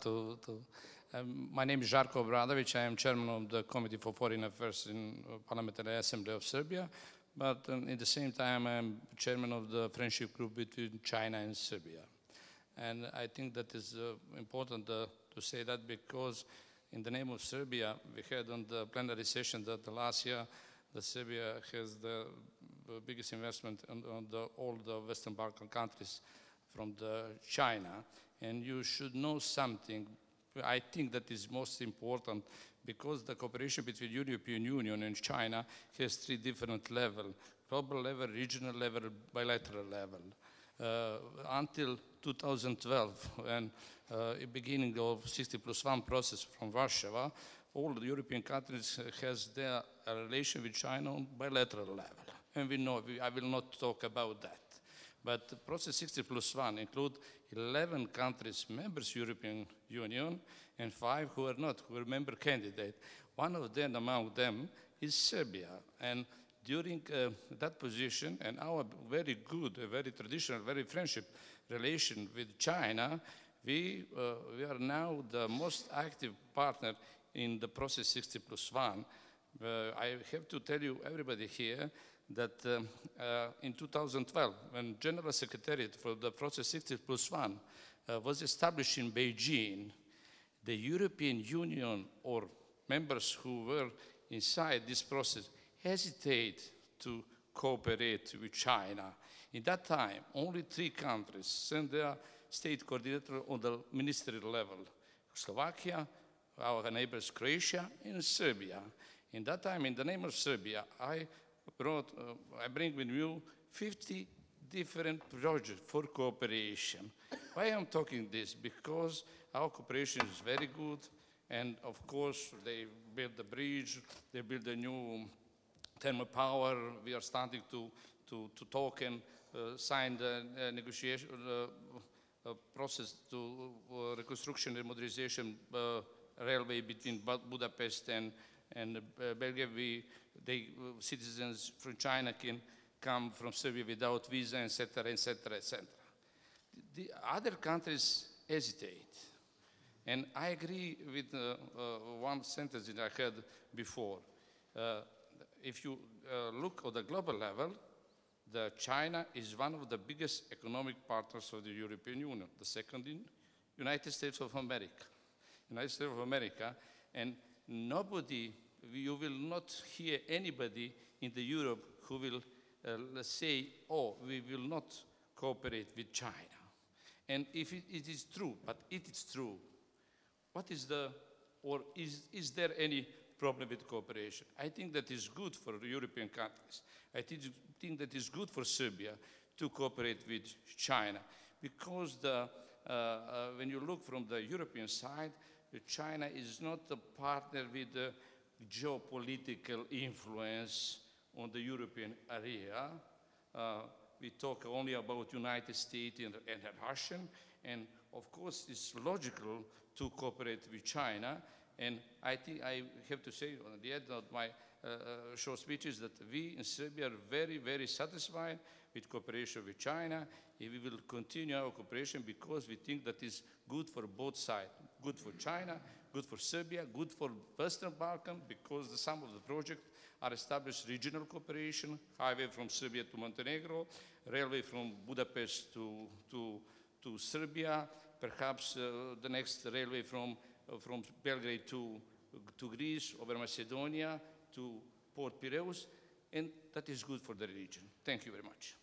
my name is Žarko Obradović. I am chairman of the Committee for Foreign Affairs in Parliamentary Assembly of Serbia, but at the same time I am chairman of the friendship group between China and Serbia. And I think that is important to say that, because in the name of Serbia, we had on the plenary session that last year that Serbia has the biggest investment on all the Western Balkan countries from China. And you should know something, I think that is most important, because the cooperation between European Union and China has three different levels: global level, regional level, bilateral level. Until 2012, and beginning of 60+1 process from Warsaw, all the European countries has their relation with China on bilateral level. And we know, I will not talk about that. But the process 60+1 include 11 countries, members European Union, and 5 who are not, who are member candidate. One of them among them is Serbia. And during that position and our very good, very traditional, very friendship relation with China, we are now the most active partner in the process 60+1. I have to tell you, everybody here, that in 2012, when General Secretariat for the process 60+1 was established in Beijing, the European Union or members who were inside this process hesitate to cooperate with China. In that time, only 3 countries sent their state coordinator on the ministerial level: Slovakia, our neighbors Croatia, and Serbia. In that time, in the name of Serbia, I bring with you 50 different projects for cooperation. Why I'm talking this? Because our cooperation is very good, and of course they built the bridge, they built a new thermal power. We are starting to talk and sign the negotiation process to reconstruction and modernization railway between Budapest and Belgrade. Citizens from China can come from Serbia without visa, etc., etc., etc. The other countries hesitate. And I agree with one sentence that I heard before. If you look at the global level, China is one of the biggest economic partners of the European Union, the second in United States of America. United States of America, and nobody, you will not hear anybody in the Europe who will say, oh, we will not cooperate with China. And if it is true, but it is true, what is the, or is there any problem with cooperation? I think that is good for the European countries. I think that is good for Serbia to cooperate with China, because when you look from the European side, China is not a partner with the geopolitical influence on the European area. We talk only about United States and Russia, and of course it's logical to cooperate with China. And I think I have to say at the end of my short speech is that we in Serbia are very, very satisfied with cooperation with China, and we will continue our cooperation because we think that is good for both sides, good for China, good for Serbia, good for Western Balkan, because some of the projects are established regional cooperation, highway from Serbia to Montenegro, railway from Budapest to Serbia, perhaps the next railway from Belgrade to Greece, over Macedonia to Port Piraeus, and that is good for the region. Thank you very much.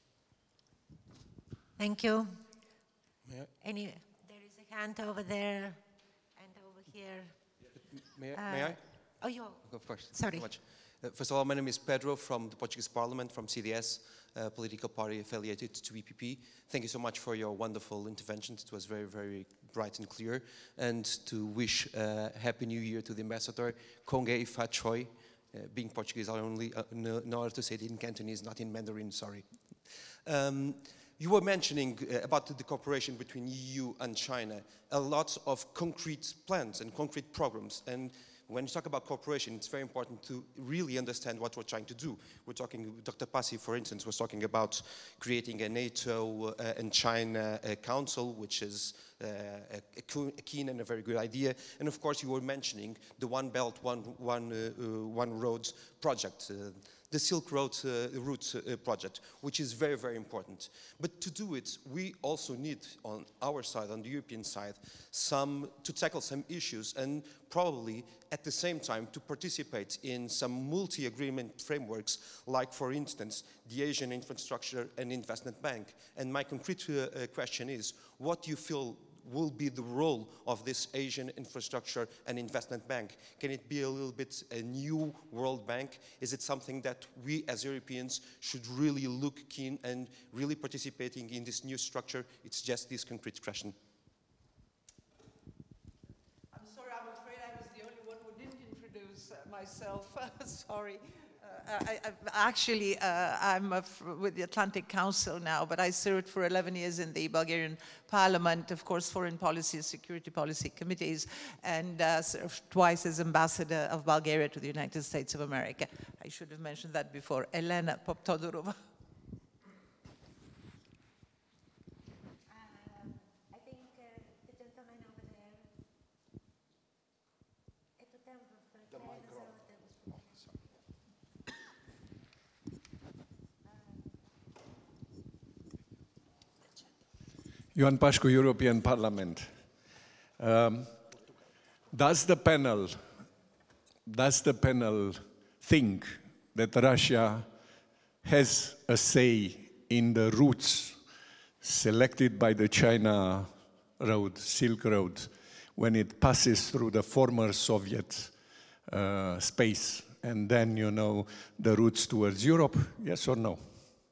Thank you. There is a hand over there and over here. May I? Oh, you. Go first. Sorry. Thank you so much. First of all, my name is Pedro from the Portuguese Parliament, from CDS, a political party affiliated to EPP. Thank you so much for your wonderful intervention. It was very, very bright and clear. And to wish a Happy New Year to the Ambassador, Konge Fa Choi. Being Portuguese, I only know how to say it in Cantonese, not in Mandarin, sorry. You were mentioning about the cooperation between EU and China, a lot of concrete plans and concrete programs. And when you talk about cooperation, it's very important to really understand what we're trying to do. We're talking, Dr. Passi, for instance, was talking about creating a NATO and China council, which is a keen and a very good idea. And of course, you were mentioning the One Belt, One Road project, the Silk Road route project, which is very, very important. But to do it, we also need on our side, on the European side, to tackle some issues and probably at the same time to participate in some multi-agreement frameworks, like for instance, the Asian Infrastructure and Investment Bank. And my concrete question is, what do you feel will be the role of this Asian Infrastructure and Investment Bank? Can it be a little bit a new World Bank? Is it something that we as Europeans should really look keen and really participating in this new structure? It's just this concrete question. I'm sorry, I'm afraid I was the only one who didn't introduce myself. Sorry. I'm with the Atlantic Council now, but I served for 11 years in the Bulgarian Parliament, of course, foreign policy and security policy committees, and served twice as ambassador of Bulgaria to the United States of America. I should have mentioned that before. Elena Poptodorova. I think the gentleman over there. Ioan Pașcu, European Parliament. Does the panel think that Russia has a say in the routes selected by the China road, Silk Road, when it passes through the former Soviet space, and then, you know, the routes towards Europe? Yes or no?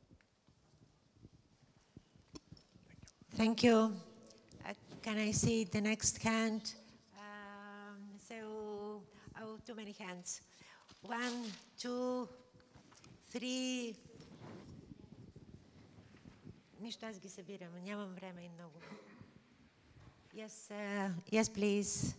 Thank you. Can I see the next hand? Too many hands. 1, 2, 3. Нищо аз ги събирам. Нямам време и много. Yes, please.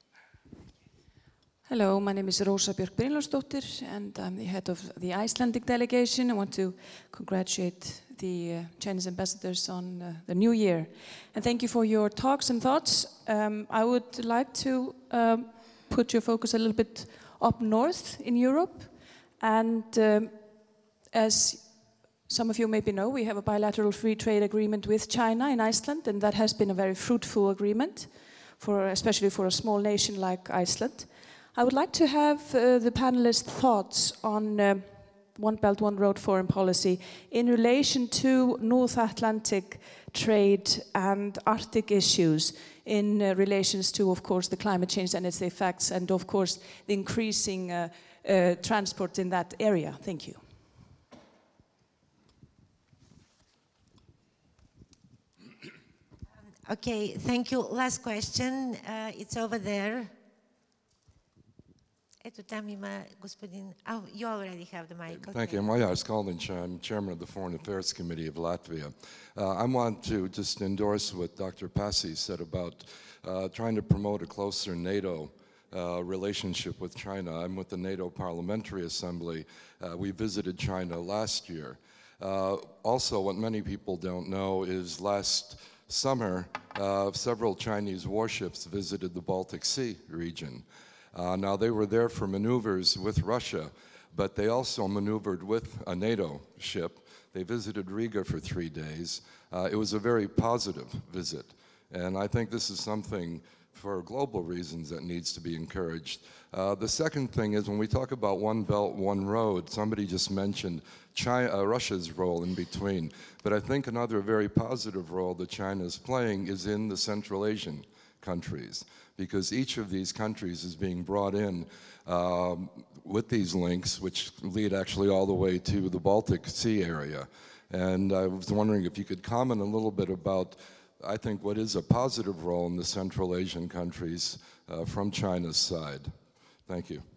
Hello, my name is Rósa Björk Brynlaugsdóttir, and I'm the head of the Icelandic delegation. I want to congratulate the Chinese ambassadors on the new year. And thank you for your talks and thoughts. I would like to put your focus a little bit up north in Europe. And as some of you maybe know, we have a bilateral free trade agreement with China in Iceland, and that has been a very fruitful agreement, especially for a small nation like Iceland. I would like to have the panelists' thoughts on One Belt, One Road foreign policy in relation to North Atlantic trade and Arctic issues in relations to, of course, the climate change and its effects and, of course, the increasing transport in that area? Thank you. Okay, thank you. Last question. It's over there. Oh, you already have the mic. Okay. Thank you. Majas Kalniņš. I'm chairman of the Foreign Affairs Committee of Latvia. I want to just endorse what Dr. Pasi said about trying to promote a closer NATO relationship with China. I'm with the NATO Parliamentary Assembly. We visited China last year. Also, what many people don't know is last summer, several Chinese warships visited the Baltic Sea region. Now, they were there for maneuvers with Russia, but they also maneuvered with a NATO ship. They visited Riga for 3 days. It was a very positive visit, and I think this is something for global reasons that needs to be encouraged. The second thing is when we talk about One Belt, One Road, somebody just mentioned Russia's role in between, but I think another very positive role that China is playing is in the Central Asian countries, because each of these countries is being brought in with these links, which lead actually all the way to the Baltic Sea area. And I was wondering if you could comment a little bit about, I think, what is a positive role in the Central Asian countries from China's side. Thank you.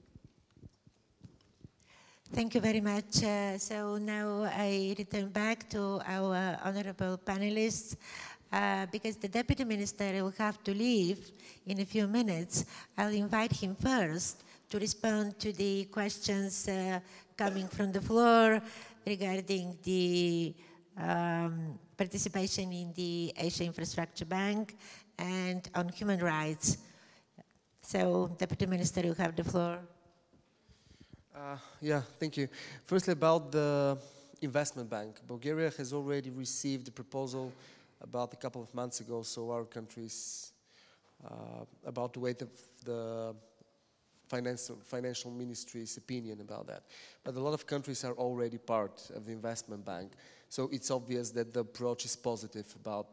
Thank you very much. So now I return back to our honorable panelists. Because the Deputy Minister will have to leave in a few minutes, I'll invite him first to respond to the questions coming from the floor regarding the participation in the Asia Infrastructure Bank and on human rights. So, Deputy Minister, you have the floor. Yeah, thank you. Firstly, about the investment bank. Bulgaria has already received a proposal about a couple of months ago, so our country is about to wait the financial ministry's opinion about that. But a lot of countries are already part of the investment bank, so it's obvious that the approach is positive about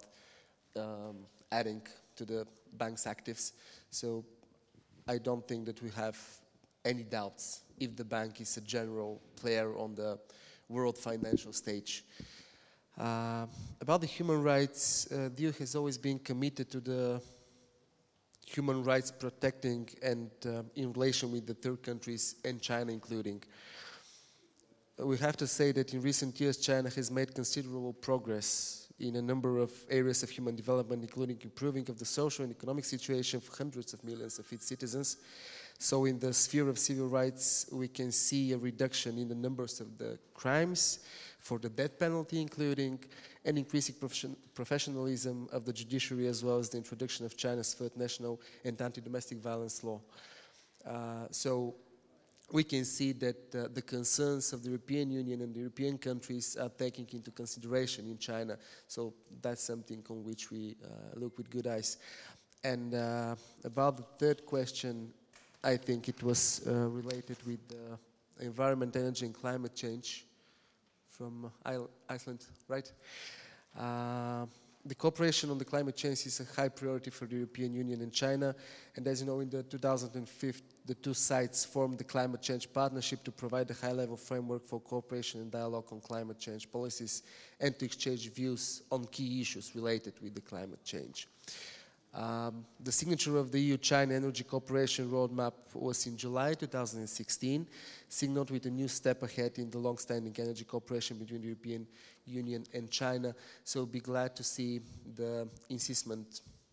adding to the bank's actives. So I don't think that we have any doubts if the bank is a general player on the world financial stage. About the human rights, the EU has always been committed to the human rights protecting and in relation with the third countries and China including. We have to say that in recent years China has made considerable progress in a number of areas of human development, including improving of the social and economic situation for hundreds of millions of its citizens. So in the sphere of civil rights, we can see a reduction in the numbers of the crimes for the death penalty, including an increasing professionalism of the judiciary, as well as the introduction of China's third national and anti-domestic violence law. So we can see that the concerns of the European Union and the European countries are taken into consideration in China. So that's something on which we look with good eyes. And about the third question, I think it was related with environment, energy, and climate change from Iceland, right? The cooperation on the climate change is a high priority for the European Union and China. And as you know, in the 2005, the two sides formed the Climate Change Partnership to provide a high-level framework for cooperation and dialogue on climate change policies and to exchange views on key issues related with the climate change. The signature of the EU-China Energy Cooperation Roadmap was in July 2016, signaled with a new step ahead in the long-standing energy cooperation between the European Union and China. So we'll be glad to see the insisting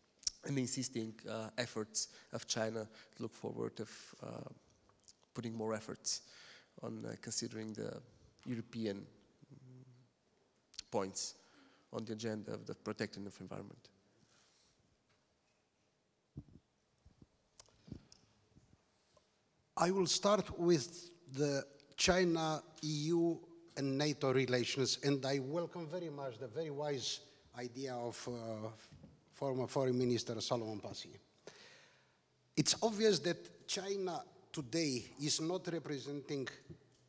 efforts of China. Look forward to putting more efforts on considering the European points on the agenda of the protecting of environment. I will start with the China, EU, and NATO relations, and I welcome very much the very wise idea of former Foreign Minister Solomon Pasi. It's obvious that China today is not representing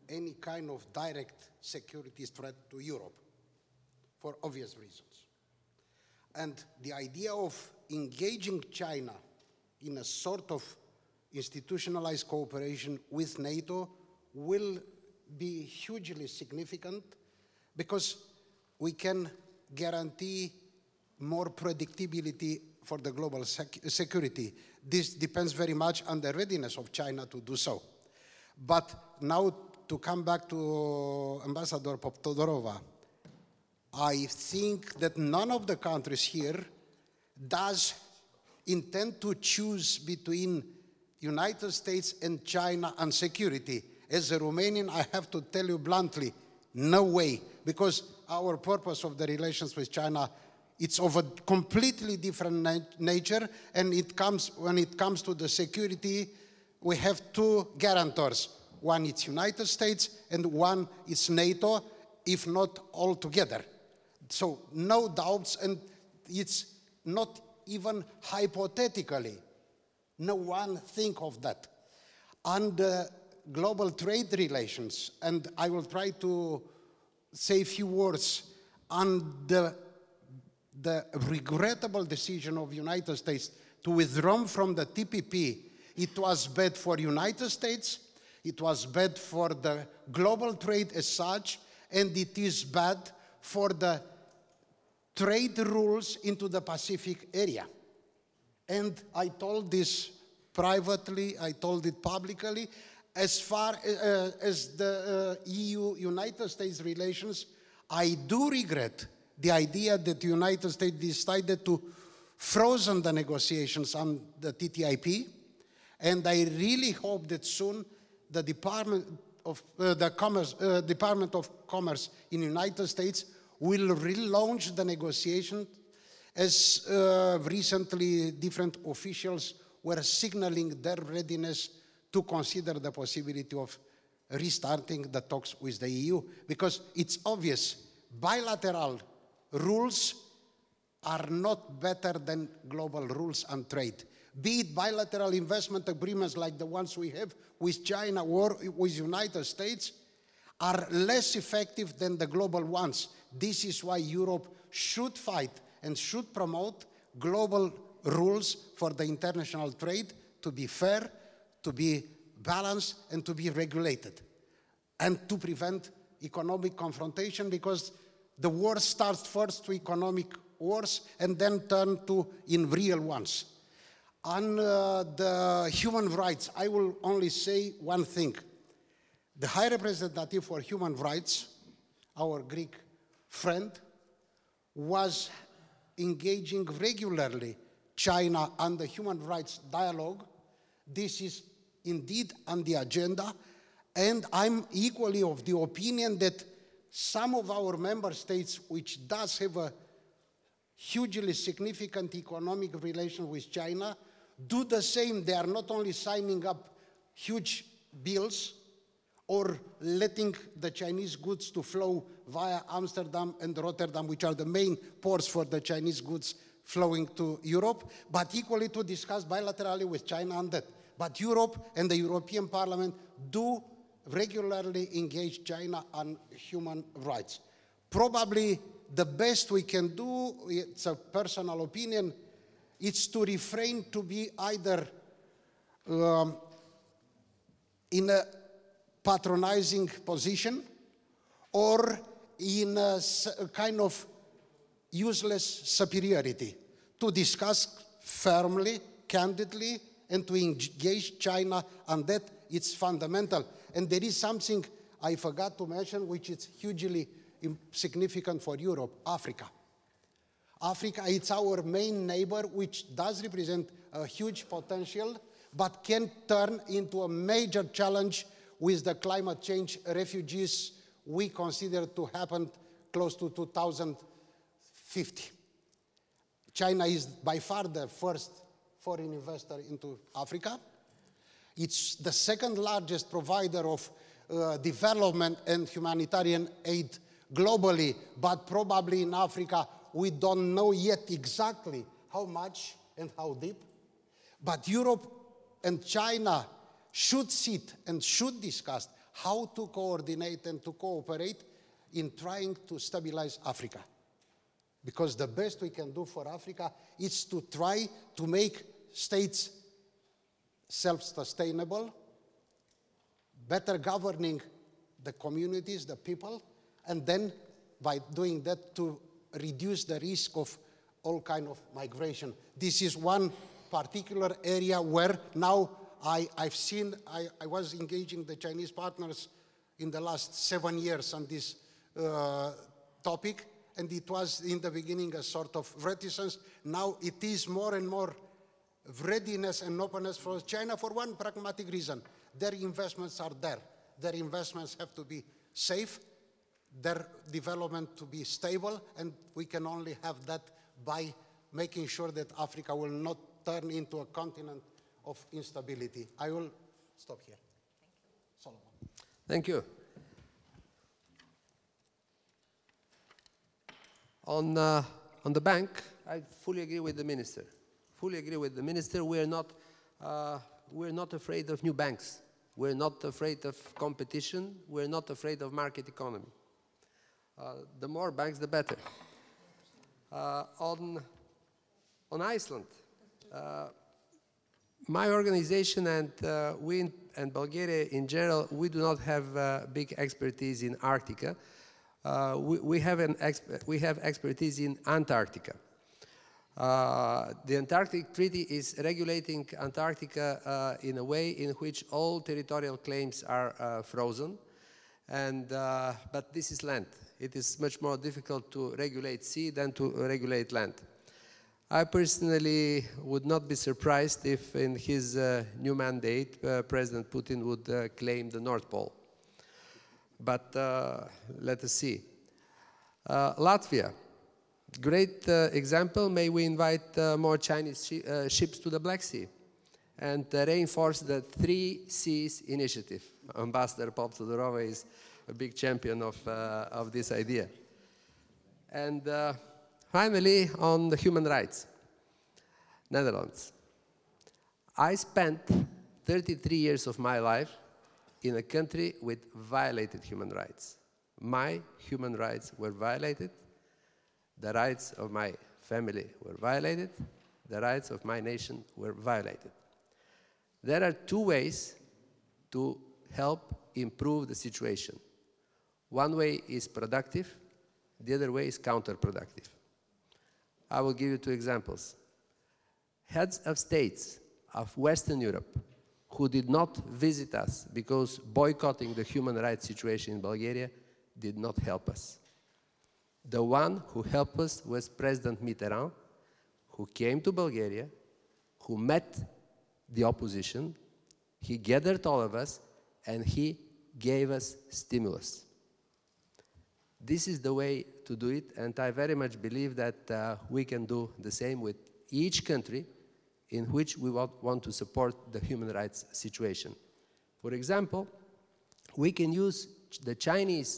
any kind of direct security threat to Europe, for obvious reasons. And the idea of engaging China in a sort of institutionalized cooperation with NATO will be hugely significant because we can guarantee more predictability for the global security. This depends very much on the readiness of China to do so. But now to come back to Ambassador Todorova, I think that none of the countries here does intend to choose between United States and China on security. As a Romanian, I have to tell you bluntly, no way, because our purpose of the relations with China, it's of a completely different nature, and when it comes to the security, we have two guarantors. One is United States, and one is NATO, if not all together. So no doubts, and it's not even hypothetically. No one think of that. On the global trade relations, and I will try to say a few words on the regrettable decision of United States to withdraw from the TPP. It was bad for United States, it was bad for the global trade as such, and it is bad for the trade rules into the Pacific area. And I told this privately, I told it publicly. As far as the EU-United States relations, I do regret the idea that the United States decided to frozen the negotiations on the TTIP, and I really hope that soon the Department of Commerce in the United States will relaunch the negotiation, as recently different officials were signaling their readiness to consider the possibility of restarting the talks with the EU, because it's obvious bilateral rules are not better than global rules on trade. Be it bilateral investment agreements like the ones we have with China or with the United States, are less effective than the global ones. This is why Europe should fight and should promote global rules for the international trade to be fair, to be balanced, and to be regulated, and to prevent economic confrontation, because the war starts first with economic wars and then turn to in real ones. On the human rights, I will only say one thing. The High Representative for Human Rights, our Greek friend, was engaging regularly China on the human rights dialogue. This is indeed on the agenda, and I'm equally of the opinion that some of our member states, which does have a hugely significant economic relation with China, do the same. They are not only signing up huge bills or letting the Chinese goods to flow via Amsterdam and Rotterdam, which are the main ports for the Chinese goods flowing to Europe, but equally to discuss bilaterally with China on that. But Europe and the European Parliament do regularly engage China on human rights. Probably the best we can do, it's a personal opinion, it's to refrain to be either in a patronizing position or in a kind of useless superiority, to discuss firmly, candidly, and to engage China on that. It's fundamental. And there is something I forgot to mention, which is hugely significant for Europe: Africa. Africa, it's our main neighbor, which does represent a huge potential, but can turn into a major challenge with the climate change refugees we consider to happen close to 2050. China is by far the first foreign investor into Africa. It's the second largest provider of development and humanitarian aid globally, but probably in Africa we don't know yet exactly how much and how deep. But Europe and China should sit and should discuss how to coordinate and to cooperate in trying to stabilize Africa. Because the best we can do for Africa is to try to make states self-sustainable, better governing the communities, the people, and then by doing that to reduce the risk of all kind of migration. This is one particular area where now I was engaging the Chinese partners in the last 7 years on this topic, and it was in the beginning a sort of reticence. Now it is more and more readiness and openness for China for one pragmatic reason. Their investments are there. Their investments have to be safe, their development to be stable, and we can only have that by making sure that Africa will not turn into a continent of instability. I will stop here. Solomon. Thank you. On the bank, I fully agree with the minister. Fully agree with the minister. We're not afraid of new banks. We're not afraid of competition. We're not afraid of market economy. The more banks, the better. On Iceland, my organization and we and Bulgaria in general, we do not have big expertise in Arctica. We have expertise in Antarctica. The Antarctic Treaty is regulating Antarctica in a way in which all territorial claims are frozen, but this is land. It is much more difficult to regulate sea than to regulate land. I personally would not be surprised if in his new mandate, President Putin would claim the North Pole. But let us see. Latvia, great example. May we invite more Chinese ships to the Black Sea and reinforce the 3 Seas initiative. Ambassador Pop Todorova is a big champion of this idea. And finally, on the human rights, Netherlands. I spent 33 years of my life in a country with violated human rights. My human rights were violated. The rights of my family were violated. The rights of my nation were violated. There are 2 ways to help improve the situation. One way is productive. The other way is counterproductive. I will give you 2 examples. Heads of states of Western Europe who did not visit us because boycotting the human rights situation in Bulgaria did not help us. The one who helped us was President Mitterrand, who came to Bulgaria, who met the opposition, he gathered all of us, and he gave us stimulus. This is the way to do it, and I very much believe that we can do the same with each country in which we want to support the human rights situation. For example, we can use the Chinese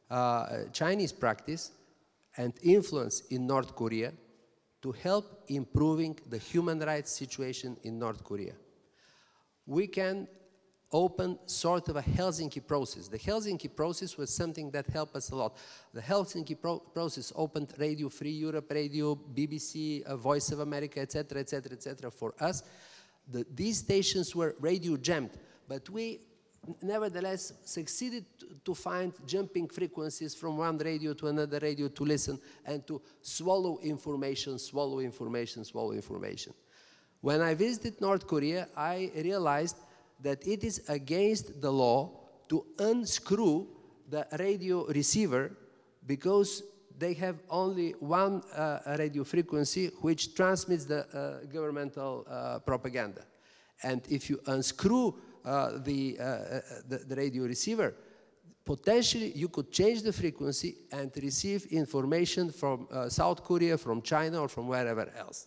practice and influence in North Korea to help improving the human rights situation in North Korea. We can open sort of a Helsinki process. The Helsinki process was something that helped us a lot. The Helsinki process opened Radio Free Europe, Radio BBC, Voice of America, etc., etc., etc. for us. These stations were radio jammed, but we nevertheless succeeded to find jumping frequencies from one radio to another radio to listen and to swallow information, swallow information, swallow information. When I visited North Korea, I realized that it is against the law to unscrew the radio receiver because they have only one radio frequency which transmits the governmental propaganda. And if you unscrew the radio receiver, potentially you could change the frequency and receive information from South Korea, from China, or from wherever else.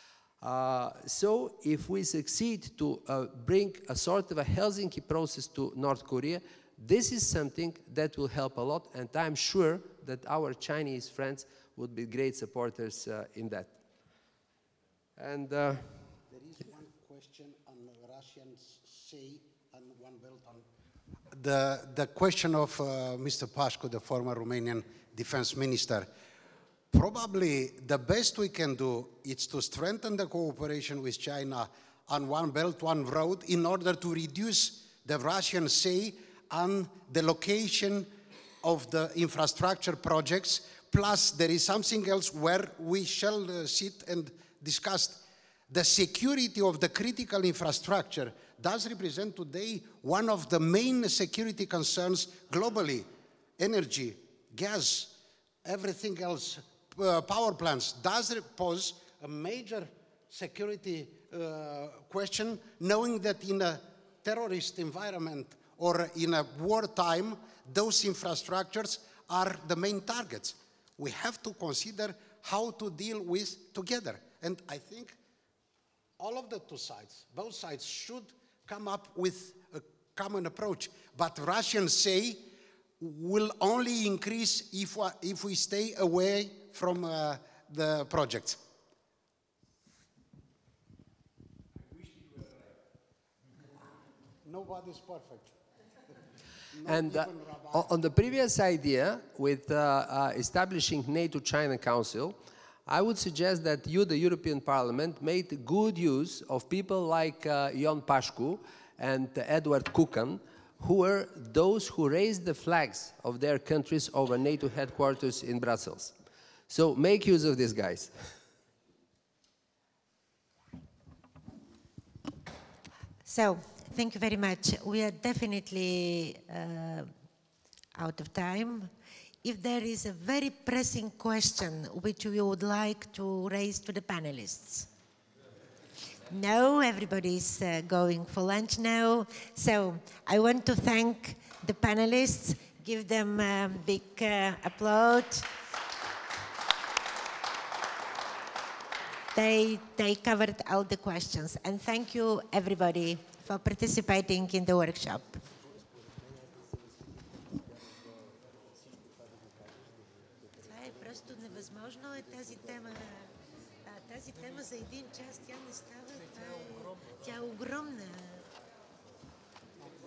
So if we succeed to bring a sort of a Helsinki process to North Korea, this is something that will help a lot, and I'm sure that our Chinese friends would be great supporters in that. And there is one question on Russians say and One Belt the question of Mr. Pașcu, the former Romanian defense minister, probably the best we can do is to strengthen the cooperation with China on One Belt, One Road in order to reduce the Russian say on the location of the infrastructure projects. Plus, there is something else where we shall sit and discuss. The security of the critical infrastructure does represent today one of the main security concerns globally. Energy, gas, everything else, power plants, does pose a major security question, knowing that in a terrorist environment or in a wartime, those infrastructures are the main targets. We have to consider how to deal with together. And I think all of the two sides, both sides, should come up with a common approach. But Russians say will only increase if we stay away from the project. Nobody's perfect. And on the previous idea with establishing NATO-China Council, I would suggest that you, the European Parliament, made good use of people like Ion Pașcu and Edward Kukan, who were those who raised the flags of their countries over NATO headquarters in Brussels. So make use of these guys. So, thank you very much. We are definitely out of time. If there is a very pressing question which we would like to raise to the panelists. No, everybody's going for lunch now. So I want to thank the panelists, give them a big applause. They covered all the questions. And thank you, everybody, for participating in the workshop. Просто невъзможно е тази тема за един час, тя не става.